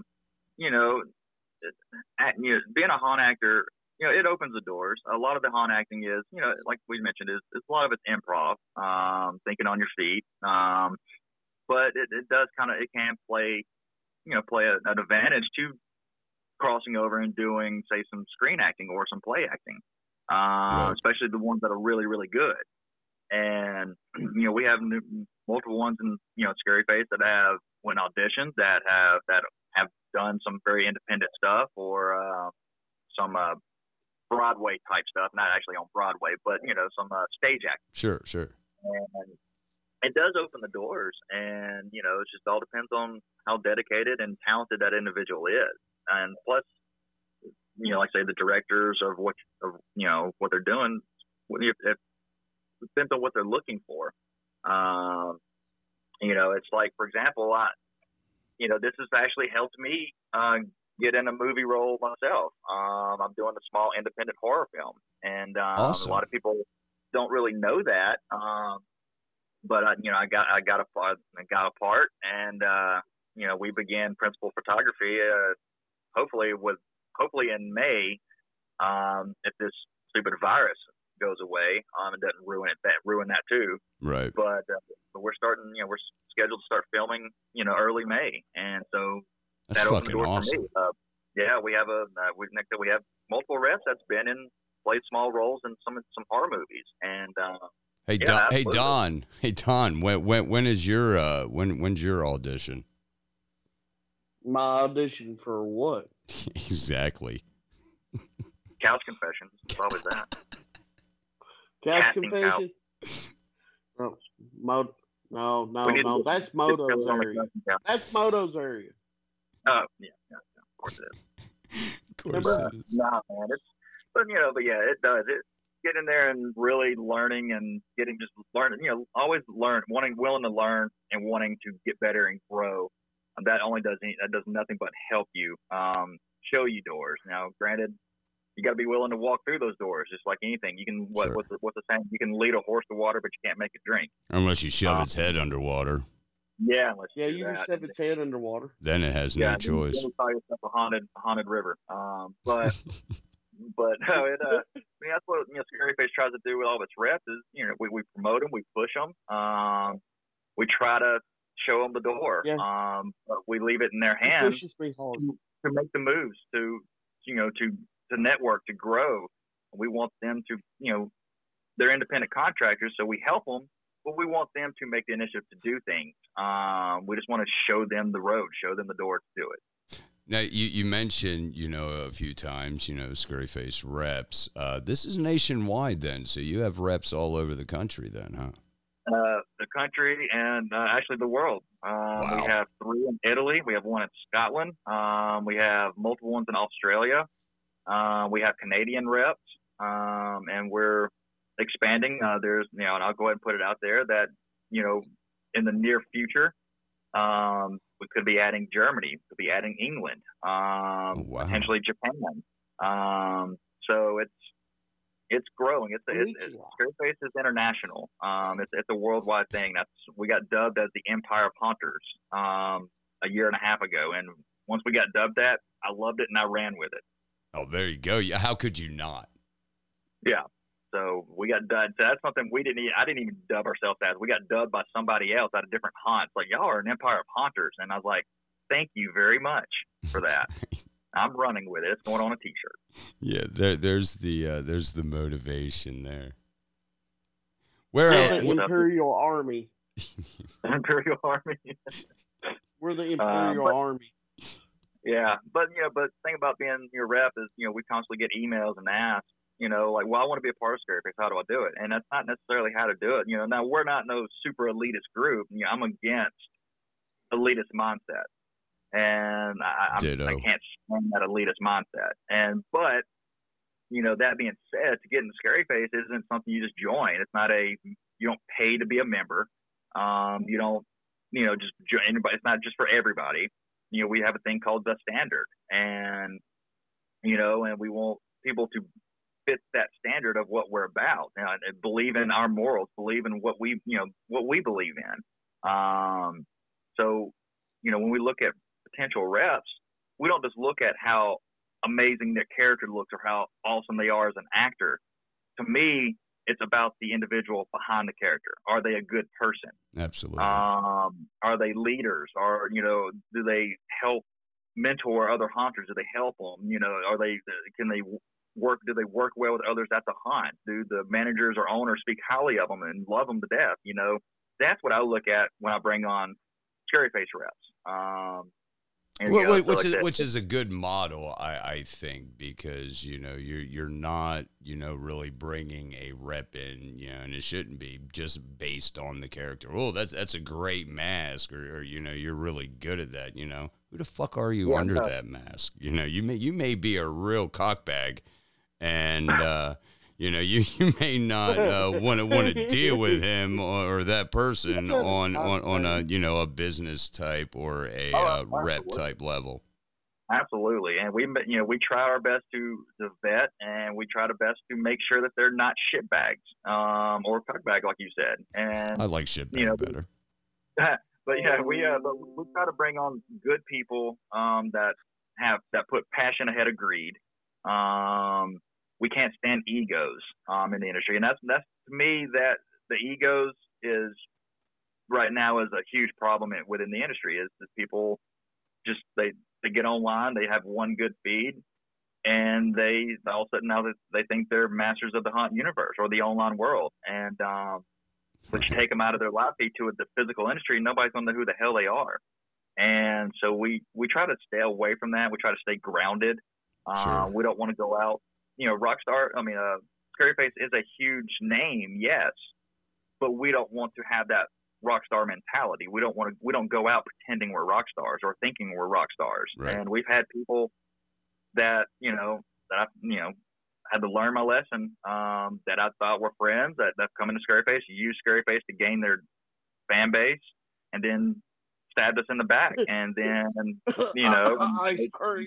Being a haunt actor, it opens the doors. A lot of the haunt acting is, like we mentioned, is a lot of it's improv, thinking on your feet. But it does it can play an advantage to crossing over and doing, say, some screen acting or some play acting, right. Especially the ones that are really, really good. And, we have multiple ones in, Scary Face that have went auditions that have done some very independent stuff or some Broadway type stuff, not actually on Broadway, but, some stage acting. Sure. And it does open the doors, and, it just all depends on how dedicated and talented that individual is. And plus, like I say, the directors of what they're doing, it depends on what they're looking for. It's like, for example, this has actually helped me get in a movie role myself. I'm doing a small independent horror film, and awesome. A lot of people don't really know that. But I got a part, and we began principal photography. Hopefully in May, if this stupid virus goes away, it doesn't ruin that too. Right. But we're starting. We're scheduled to start filming. Early May, and so that's that opens the door awesome. for me. We have we have multiple reps that's been in played small roles in some horror movies, and Hey Don, when is your when's your audition? My audition for what? Exactly. Couch Confessions. Probably that. Couch Confession? Oh, No, We no, need to no. That's get Moto's Phillies on the area. coaching staff. That's Moto's area. Oh, yeah, of course it is. Of course But it is. nah, man, but yeah, it does. It get in there and really learning and just learning. Always willing to learn and wanting to get better and grow. That does nothing but help you, show you doors. Now, granted, you got to be willing to walk through those doors, just like anything. You can Sure. what's the saying? You can lead a horse to water, but you can't make it drink. Unless you shove its head underwater. Yeah, unless Yeah, do you that. can shove its head underwater. Then it has no Yeah, choice. then you call yourself a haunted river. But no, I mean, that's what Scary Face tries to do with all of its reps is we promote them, we push them, we try to show them the door. Yeah. But we leave it in their It hands pushes me hard. to make the moves, to network, to grow. We want them to they're independent contractors, so we help them, but we want them to make the initiative to do things. We just want to show them the road, show them the door to do it. Now, you mentioned, a few times, Scary Face reps. This is nationwide then, so you have reps all over the country then, huh? The country and actually the world. Wow. We have 3 in Italy. We have 1 in Scotland. We have multiple ones in Australia. We have Canadian reps, and we're expanding. There's, and I'll go ahead and put it out there that, in the near future, we could be adding Germany, could be adding England, Wow. potentially Japan. So it's growing. Scary Face is international. It's a worldwide thing. We got dubbed as the Empire of Hunters a year and a half ago, and once we got dubbed that, I loved it and I ran with it. Oh, there you go. How could you not? Yeah. So we got dubbed. So that's something I didn't even dub ourselves as. We got dubbed by somebody else at a different hunt. Like, y'all are an Empire of Hunters. And I was like, thank you very much for that. I'm running with it. It's going on a T-shirt. Yeah, there's the motivation there. We're Where the Imperial Army. Imperial Army. We're the Imperial Army. Yeah, but the thing about being your rep is, we constantly get emails and ask, like, well, I want to be a part of Scary Face. How do I do it? And that's not necessarily how to do it. Now we're not no super elitist group. I'm against elitist mindset, and I can't stand that elitist mindset. But that being said, to get in Scary Face isn't something you just join. It's not you don't pay to be a member. You don't just join anybody. It's not just for everybody. We have a thing called the standard, and and we want people to fit that standard of what we're about, and believe in our morals, believe in what we believe in. So when we look at potential reps, we don't just look at how amazing their character looks or how awesome they are as an actor. To me, it's about the individual behind the character. Are they a good person? Absolutely. Are they leaders? Or, do they help mentor other hunters? Do they help them? Do they work well with others at the hunt? Do the managers or owners speak highly of them and love them to death? That's what I look at when I bring on Scary Face reps. Which is a good model, I think, because you're not really bringing a rep in, and it shouldn't be just based on the character. Oh, that's a great mask, or you're really good at that. Who the fuck are you under that mask? You may be a real cockbag, and you may not want to deal with him or that person on a business type or a rep type level. Absolutely, and we try our best to vet, and we try our best to make sure that they're not shitbags or cuckbag, like you said. And I like shitbag better. But yeah, we try to bring on good people that put passion ahead of greed. We can't stand egos in the industry, and that's to me that the egos is right now is a huge problem within the industry. Is that people just they get online, they have one good feed, and they all of a sudden now they think they're masters of the hunt universe or the online world, and but you take them out of their live feed to the physical industry, nobody's gonna know who the hell they are. And so we try to stay away from that. We try to stay grounded. Sure. We don't want to go out. Rockstar. Scary Face is a huge name, yes, but we don't want to have that rock star mentality. We don't go out pretending we're rock stars or thinking we're rock stars. Right. And we've had people that, that I've, had to learn my lesson, that I thought were friends that come into Scurryface, use Scurryface to gain their fan base, and then stabbed us in the back. And then, Ice cream.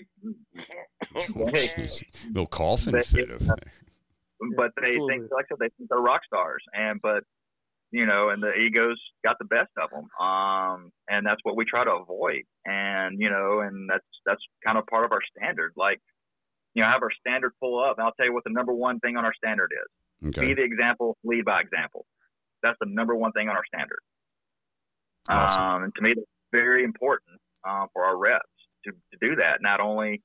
Little coughing fit of it. But they think, like I said, they think they're rock stars, and the egos got the best of them, and that's what we try to avoid, and and that's kind of part of our standard. Like, have our standard pull up, and I'll tell you what the number one thing on our standard is. Okay. Be the example, lead by example. That's the number one thing on our standard. Awesome. And to me, that's very important for our reps to do that. Not only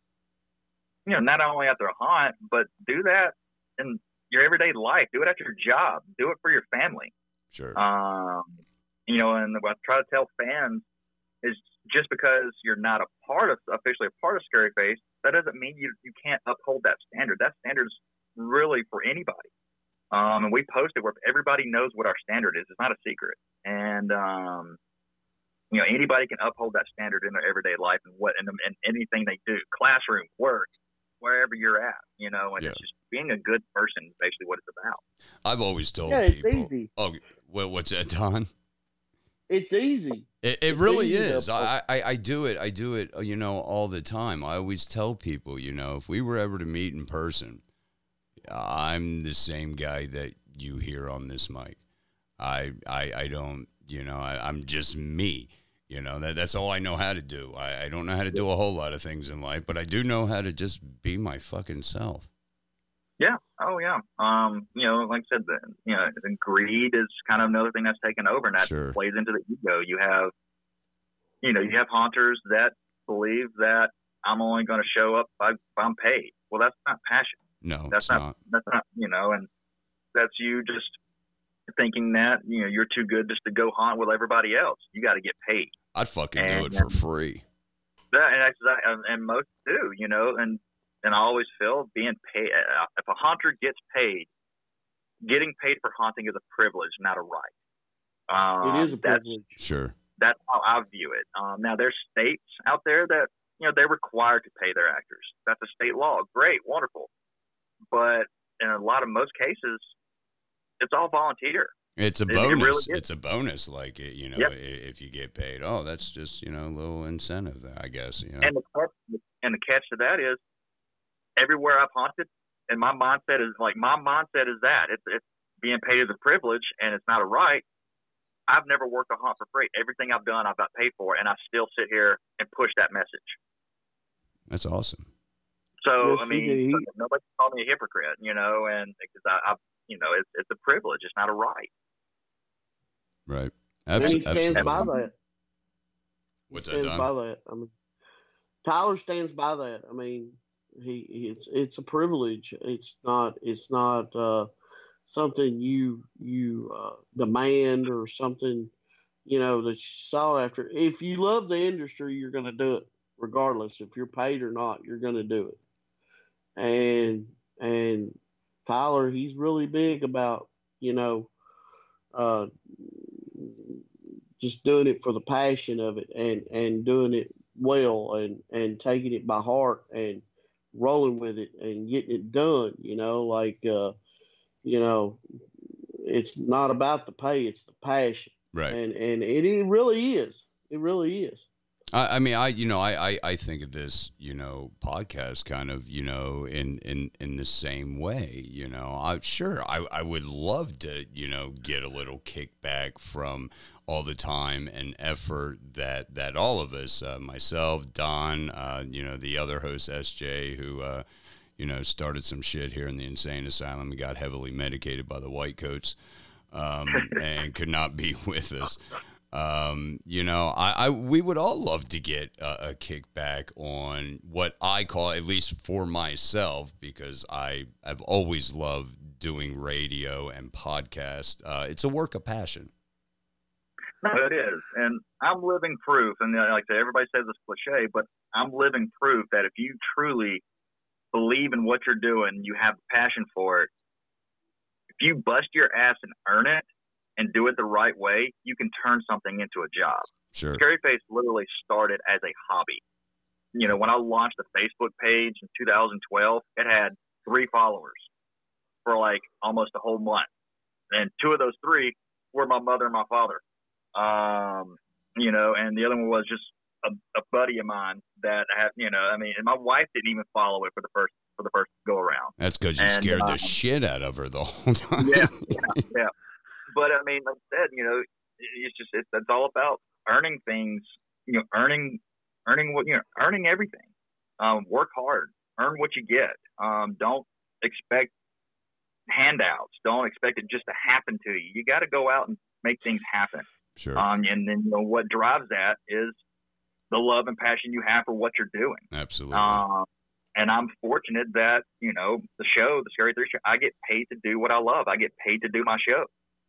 at their hunt, but do that in your everyday life. Do it at your job. Do it for your family. Sure. And what I try to tell fans is, just because you're not officially a part of Scurryface, that doesn't mean you can't uphold that standard. That standard's really for anybody. And we post it where everybody knows what our standard is. It's not a secret. And, anybody can uphold that standard in their everyday life and anything they do, classroom, work, wherever you're at, and it's just being a good person is basically what it's about. I've always told it's people. easy. Oh, well, what's that, Don? It's easy. It really easy is. I do it. I do it, all the time. I always tell people, if we were ever to meet in person, I'm the same guy that you hear on this mic. I don't, I'm just me. That's all I know how to do. I don't know how to do a whole lot of things in life, but I do know how to just be my fucking self. Yeah. Oh, yeah. Like I said, the greed is kind of another thing that's taken over, and that plays into the ego. You have hunters that believe that I'm only going to show up if I'm paid. Well, that's not passion. No, that's not. That's not. And that's you just thinking that you're too good just to go hunt with everybody else. You got to get paid. I'd fucking do it for free. And most do, and I always feel being paid. If a hunter gets paid, getting paid for hunting is a privilege, not a right. It is a privilege. Sure. That's how I view it. Now, there's states out there that they're required to pay their actors. That's a state law. Great, wonderful. But in most cases, it's all volunteer. It's a bonus. It really it's a bonus. Like, if you get paid, that's just, a little incentive, I guess. And the catch to that is, everywhere I've hunted, and my mindset is that it's being paid is a privilege and it's not a right. I've never worked a hunt for free. Everything I've done, I've got paid for, and I still sit here and push that message. That's awesome. So, nobody can call me a hypocrite, and because it's a privilege. It's not a right. Right. And he stands by that. What's that, Don? By that. Tyler stands by that. It's a privilege. It's not something you demand or something, that you sought after. If you love the industry, you're going to do it regardless. If you're paid or not, you're going to do it. And Tyler, he's really big about, just doing it for the passion of it and doing it well and taking it by heart and rolling with it and getting it done, it's not about the pay, it's the passion. Right. And it really is. It really is. I think of this, podcast kind of, in the same way, I would love to, get a little kickback from all the time and effort that all of us, myself, Don, the other host, SJ, who, started some shit here in the insane asylum and got heavily medicated by the white coats, and could not be with us. We would all love to get a kickback on what I call, at least for myself, because I've always loved doing radio and podcast. It's a work of passion. No, it is. And I'm living proof. And like I say, everybody says it's cliche, but I'm living proof that if you truly believe in what you're doing, you have passion for it, if you bust your ass and earn it and do it the right way, you can turn something into a job. Sure. Scary Face literally started as a hobby. You know, when I launched the Facebook page in 2012, it had 3 followers for like almost a whole month. And 2 of those 3 were my mother and my father. You know, and the other one was just a buddy of mine that I have, you know, I mean, and my wife didn't even follow it for the first go around. That's because you scared the shit out of her the whole time. Yeah. But I mean, like I said, you know, it's all about earning things, you know, earning everything. Work hard, earn what you get. Don't expect handouts. Don't expect it just to happen to you. You got to go out and make things happen. Sure. And then, you know, what drives that is the love and passion you have for what you're doing. Absolutely. And I'm fortunate that, you know, the Scary 3 show, I get paid to do what I love. I get paid to do my show.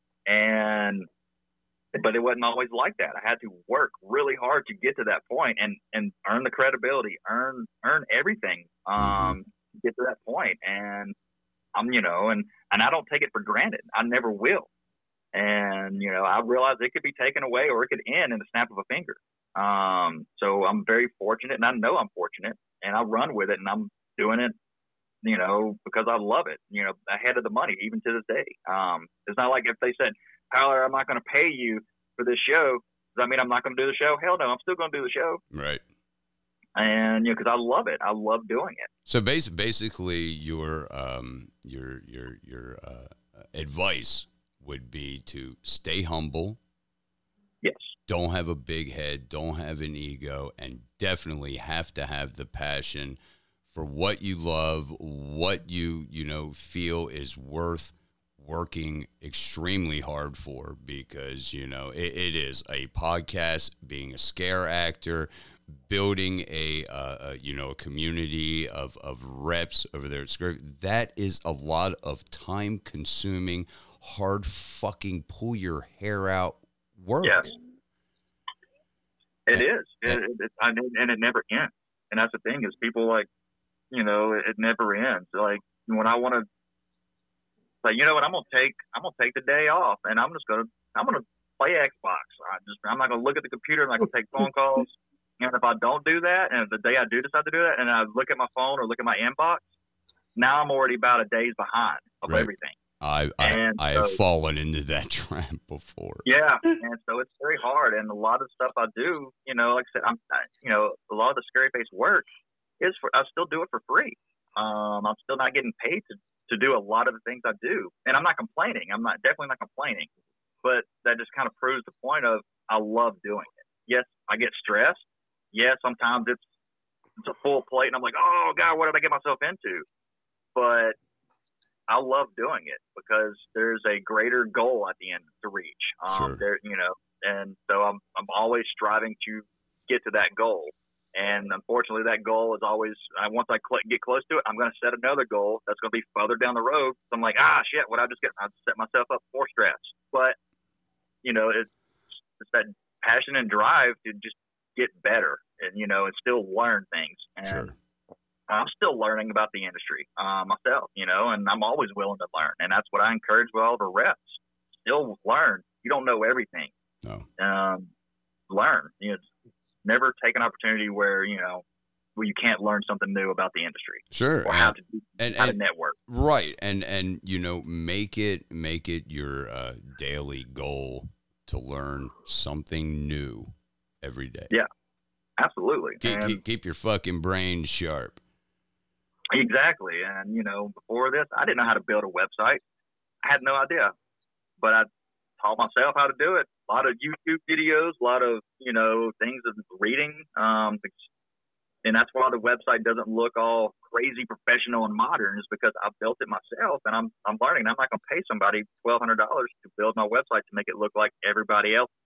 But it wasn't always like that. I had to work really hard to get to that point and earn the credibility, earn everything, to get to that point. And I'm, you know, and I don't take it for granted. I never will. And, you know, I realize it could be taken away or it could end in the snap of a finger. So I'm very fortunate, and I know I'm fortunate, and I run with it, and I'm doing it, you know, because I love it, you know, ahead of the money, even to this day. It's not like if they said, Tyler, I'm not going to pay you for this show, does that mean I'm not going to do the show? Hell no, I'm still going to do the show. Right. And, you know, because I love it. I love doing it. So basically your advice would be to stay humble. Yes. Don't have a big head, don't have an ego, and definitely have to have the passion for what you love, what you know, feel is worth working extremely hard for, because, you know, it is a podcast, being a scare actor, building a community of reps over there at Scary. That is a lot of time consuming, hard fucking pull your hair out work. Yes. It is. And it never ends. And that's the thing is people like, you know, it never ends. Like when I want to, like, you know what, I'm gonna take the day off, and I'm gonna play Xbox. I'm not gonna look at the computer. I'm not gonna take phone calls. And if I don't do that, and the day I do decide to do that, and I look at my phone or look at my inbox, now I'm already about a day's behind of everything. I have fallen into that trap before. Yeah, and so it's very hard. And a lot of the stuff I do, you know, like I said, a lot of the Scary Face work is I still do it for free. I'm still not getting paid to do a lot of the things I do, and I'm not complaining. I'm definitely not complaining, but that just kind of proves the point of I love doing it. Yes, I get stressed. Yes, sometimes it's a full plate, and I'm like, oh God, what did I get myself into? But I love doing it because there's a greater goal at the end to reach. Sure. There, you know, and so I'm always striving to get to that goal. And unfortunately, that goal is always, once I get close to it, I'm going to set another goal that's going to be further down the road. So I'm like, shit, what I just get? I set myself up for stress. But, you know, it's that passion and drive to just get better and, you know, and still learn things. And sure. I'm still learning about the industry myself, you know, and I'm always willing to learn. And that's what I encourage with all the reps. Still learn. You don't know everything. No. Learn. You know, never take an opportunity where, you know, where you can't learn something new about the industry. Sure. Or how to network. Right. And you know, make it your daily goal to learn something new every day. Yeah, absolutely. Keep your fucking brain sharp. Exactly. And, you know, before this, I didn't know how to build a website. I had no idea. But I taught myself how to do it. A lot of YouTube videos, a lot of, you know, things of reading. And that's why the website doesn't look all crazy professional and modern, is because I built it myself, and I'm learning. I'm not going to pay somebody $1,200 to build my website to make it look like everybody else.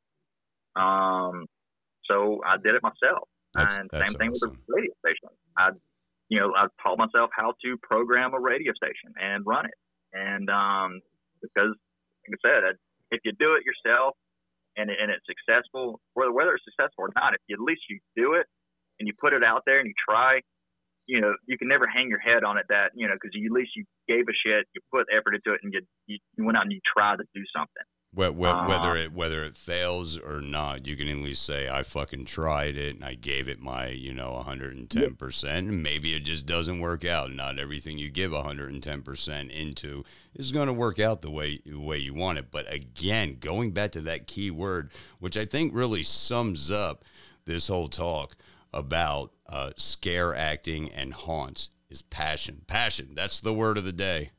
So I did it myself. That's same thing with the radio station. I taught myself how to program a radio station and run it. And because, like I said, if you do it yourself and it's successful, whether it's successful or not, if at least you do it and you put it out there and you try, you know, you can never hang your head on it because at least you gave a shit, you put effort into it, and you went out and you tried to do something. Whether it fails or not, you can at least say I fucking tried it and I gave it my 110%. And maybe it just doesn't work out. Not everything you give 110% into is going to work out the way you want it. But again, going back to that key word, which I think really sums up this whole talk about scare acting and haunts, is passion. Passion. That's the word of the day.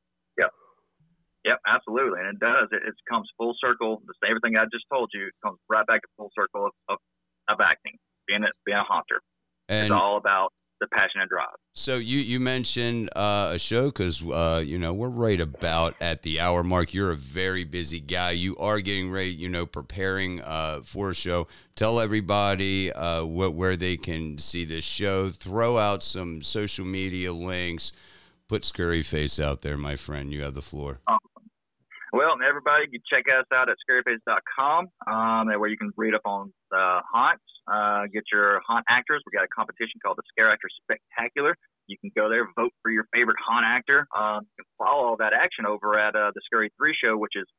Yep, absolutely, and it does. It comes full circle. Everything I just told you comes right back to full circle of acting, being a haunter. And it's all about the passion and drive. So you mentioned a show because we're right about at the hour mark. You're a very busy guy. You are getting ready, preparing for a show. Tell everybody where they can see this show. Throw out some social media links. Put Scurry Face out there, my friend. You have the floor. Well, everybody, you check us out at scaryface.com, where you can read up on haunts, get your haunt actors. We got a competition called the Scare Actor Spectacular. You can go there, vote for your favorite haunt actor. You can follow all that action over at the Scurry 3 show, which is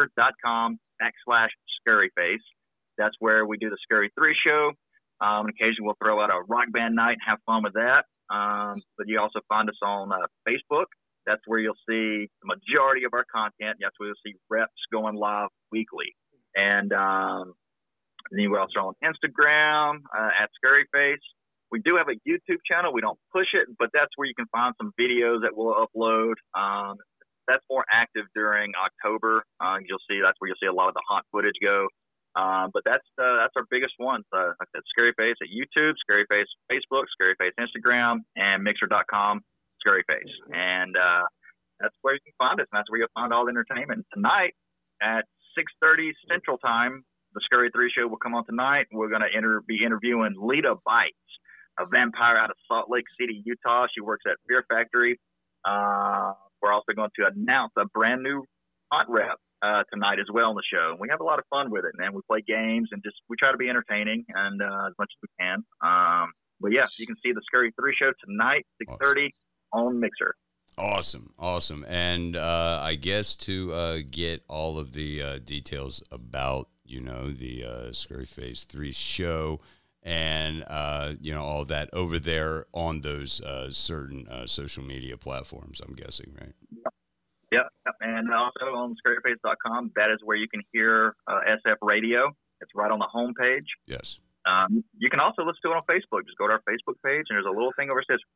mixer.com/Scurryface. That's where we do the Scurry 3 show. On occasion, we'll throw out a rock band night and have fun with that. But you also find us on Facebook. That's where you'll see the majority of our content. That's where you'll see reps going live weekly. And then we're also on Instagram at Scurryface. We do have a YouTube channel. We don't push it, but that's where you can find some videos that we'll upload. That's more active during October. You'll see that's where you'll see a lot of the haunt footage go. But that's our biggest ones. Like I said, Scurryface at YouTube, Scurryface Facebook, Scurryface Instagram, and Mixer.com. Scurryface, and that's where you can find us, and that's where you'll find all the entertainment. Tonight at 6:30 Central Time, the Scurry 3 show will come on tonight. We're going to be interviewing Lita Bites, a vampire out of Salt Lake City, Utah. She works at Fear Factory. We're also going to announce a brand new haunt rep tonight as well on the show. And we have a lot of fun with it, man. We play games and we try to be entertaining and as much as we can. But yeah, you can see the Scurry 3 show tonight, 6:30. On Mixer. Awesome. And I guess to get all of the details about, the Scurry Face 3 show and, all that over there on those certain social media platforms, I'm guessing, right? Yep. And also on scurryface.com, that is where you can hear SF Radio. It's right on the homepage. Yes. You can also listen to it on Facebook. Just go to our Facebook page, and there's a little thing over there that says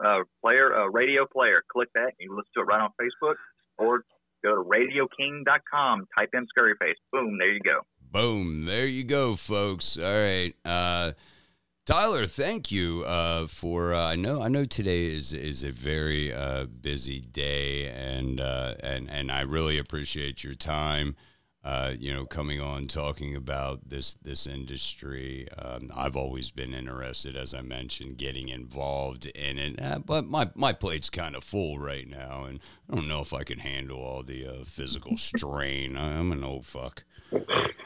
radio player. Click that, and you can listen to it right on Facebook, or go to radioking.com, type in Scurryface. Boom, there you go. Boom, there you go, folks. All right. Tyler, thank you for. I know today is a very busy day, and I really appreciate your time. Coming on talking about this industry. I've always been interested, as I mentioned, getting involved in it. But my plate's kind of full right now, and I don't know if I can handle all the physical strain. I'm an old fuck. I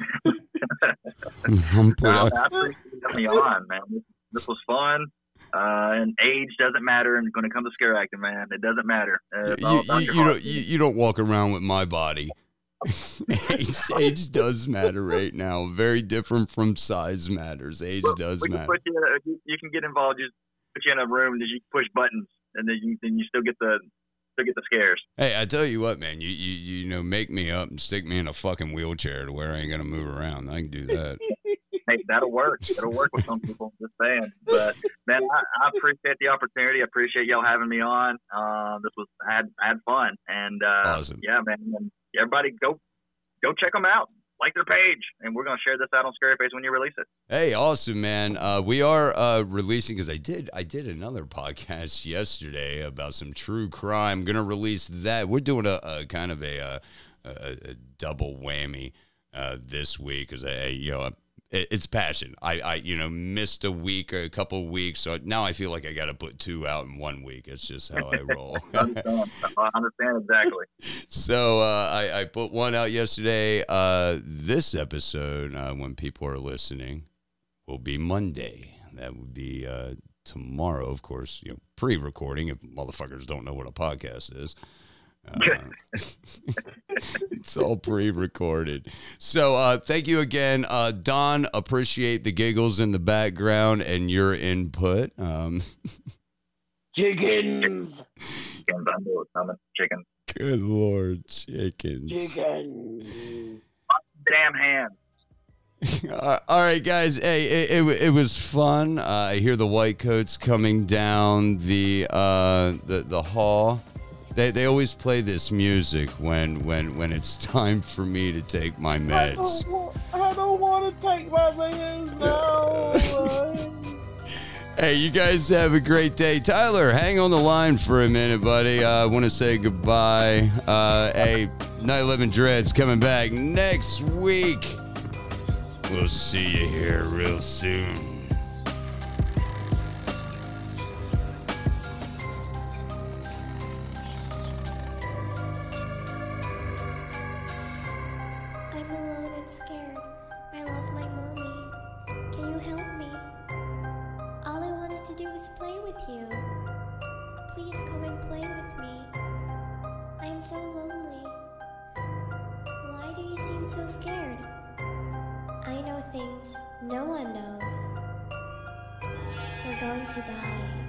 appreciate you having me on, man. This was fun. And age doesn't matter, and when it comes to scare acting, man, it doesn't matter. You don't walk around with my body. age does matter right now. Very different from size matters. Age does matter. You can get involved. Just put you in a room that you push buttons, and then you still get the scares. Hey, I tell you what, man. You make me up and stick me in a fucking wheelchair to where I ain't gonna move around. I can do that. Hey, that'll work. It'll work with some people. Just saying. But man, I appreciate the opportunity. I appreciate y'all having me on. I had fun, and awesome. Yeah, man. And everybody go check them out. Like their page, and we're going to share this out on Scurryface when you release it. Hey, awesome, man. We are releasing, because I did another podcast yesterday about some true crime. Going to release that. We're doing a kind of a double whammy this week, because it's passion. I missed a week or a couple of weeks, so now I feel like I got to put 2 out in 1 week. It's just how I roll. I understand exactly. So I put 1 out yesterday. This episode, when people are listening, will be Monday. That would be tomorrow, of course. Pre-recording if motherfuckers don't know what a podcast is. It's all pre-recorded. So thank you again, Don. Appreciate the giggles in the background and your input. Chickens. Chicken. Good Lord, chickens. Chicken. Damn hands. All right, guys. Hey, it was fun. I hear the white coats coming down the hall. They always play this music when it's time for me to take my meds. I don't want to take my meds now. Hey, you guys have a great day. Tyler, hang on the line for a minute, buddy. I want to say goodbye. Hey, Night 11 Dreads coming back next week. We'll see you here real soon. I'm alone and scared. I lost my mommy. Can you help me? All I wanted to do was play with you. Please come and play with me. I'm so lonely. Why do you seem so scared? I know things no one knows. We're going to die.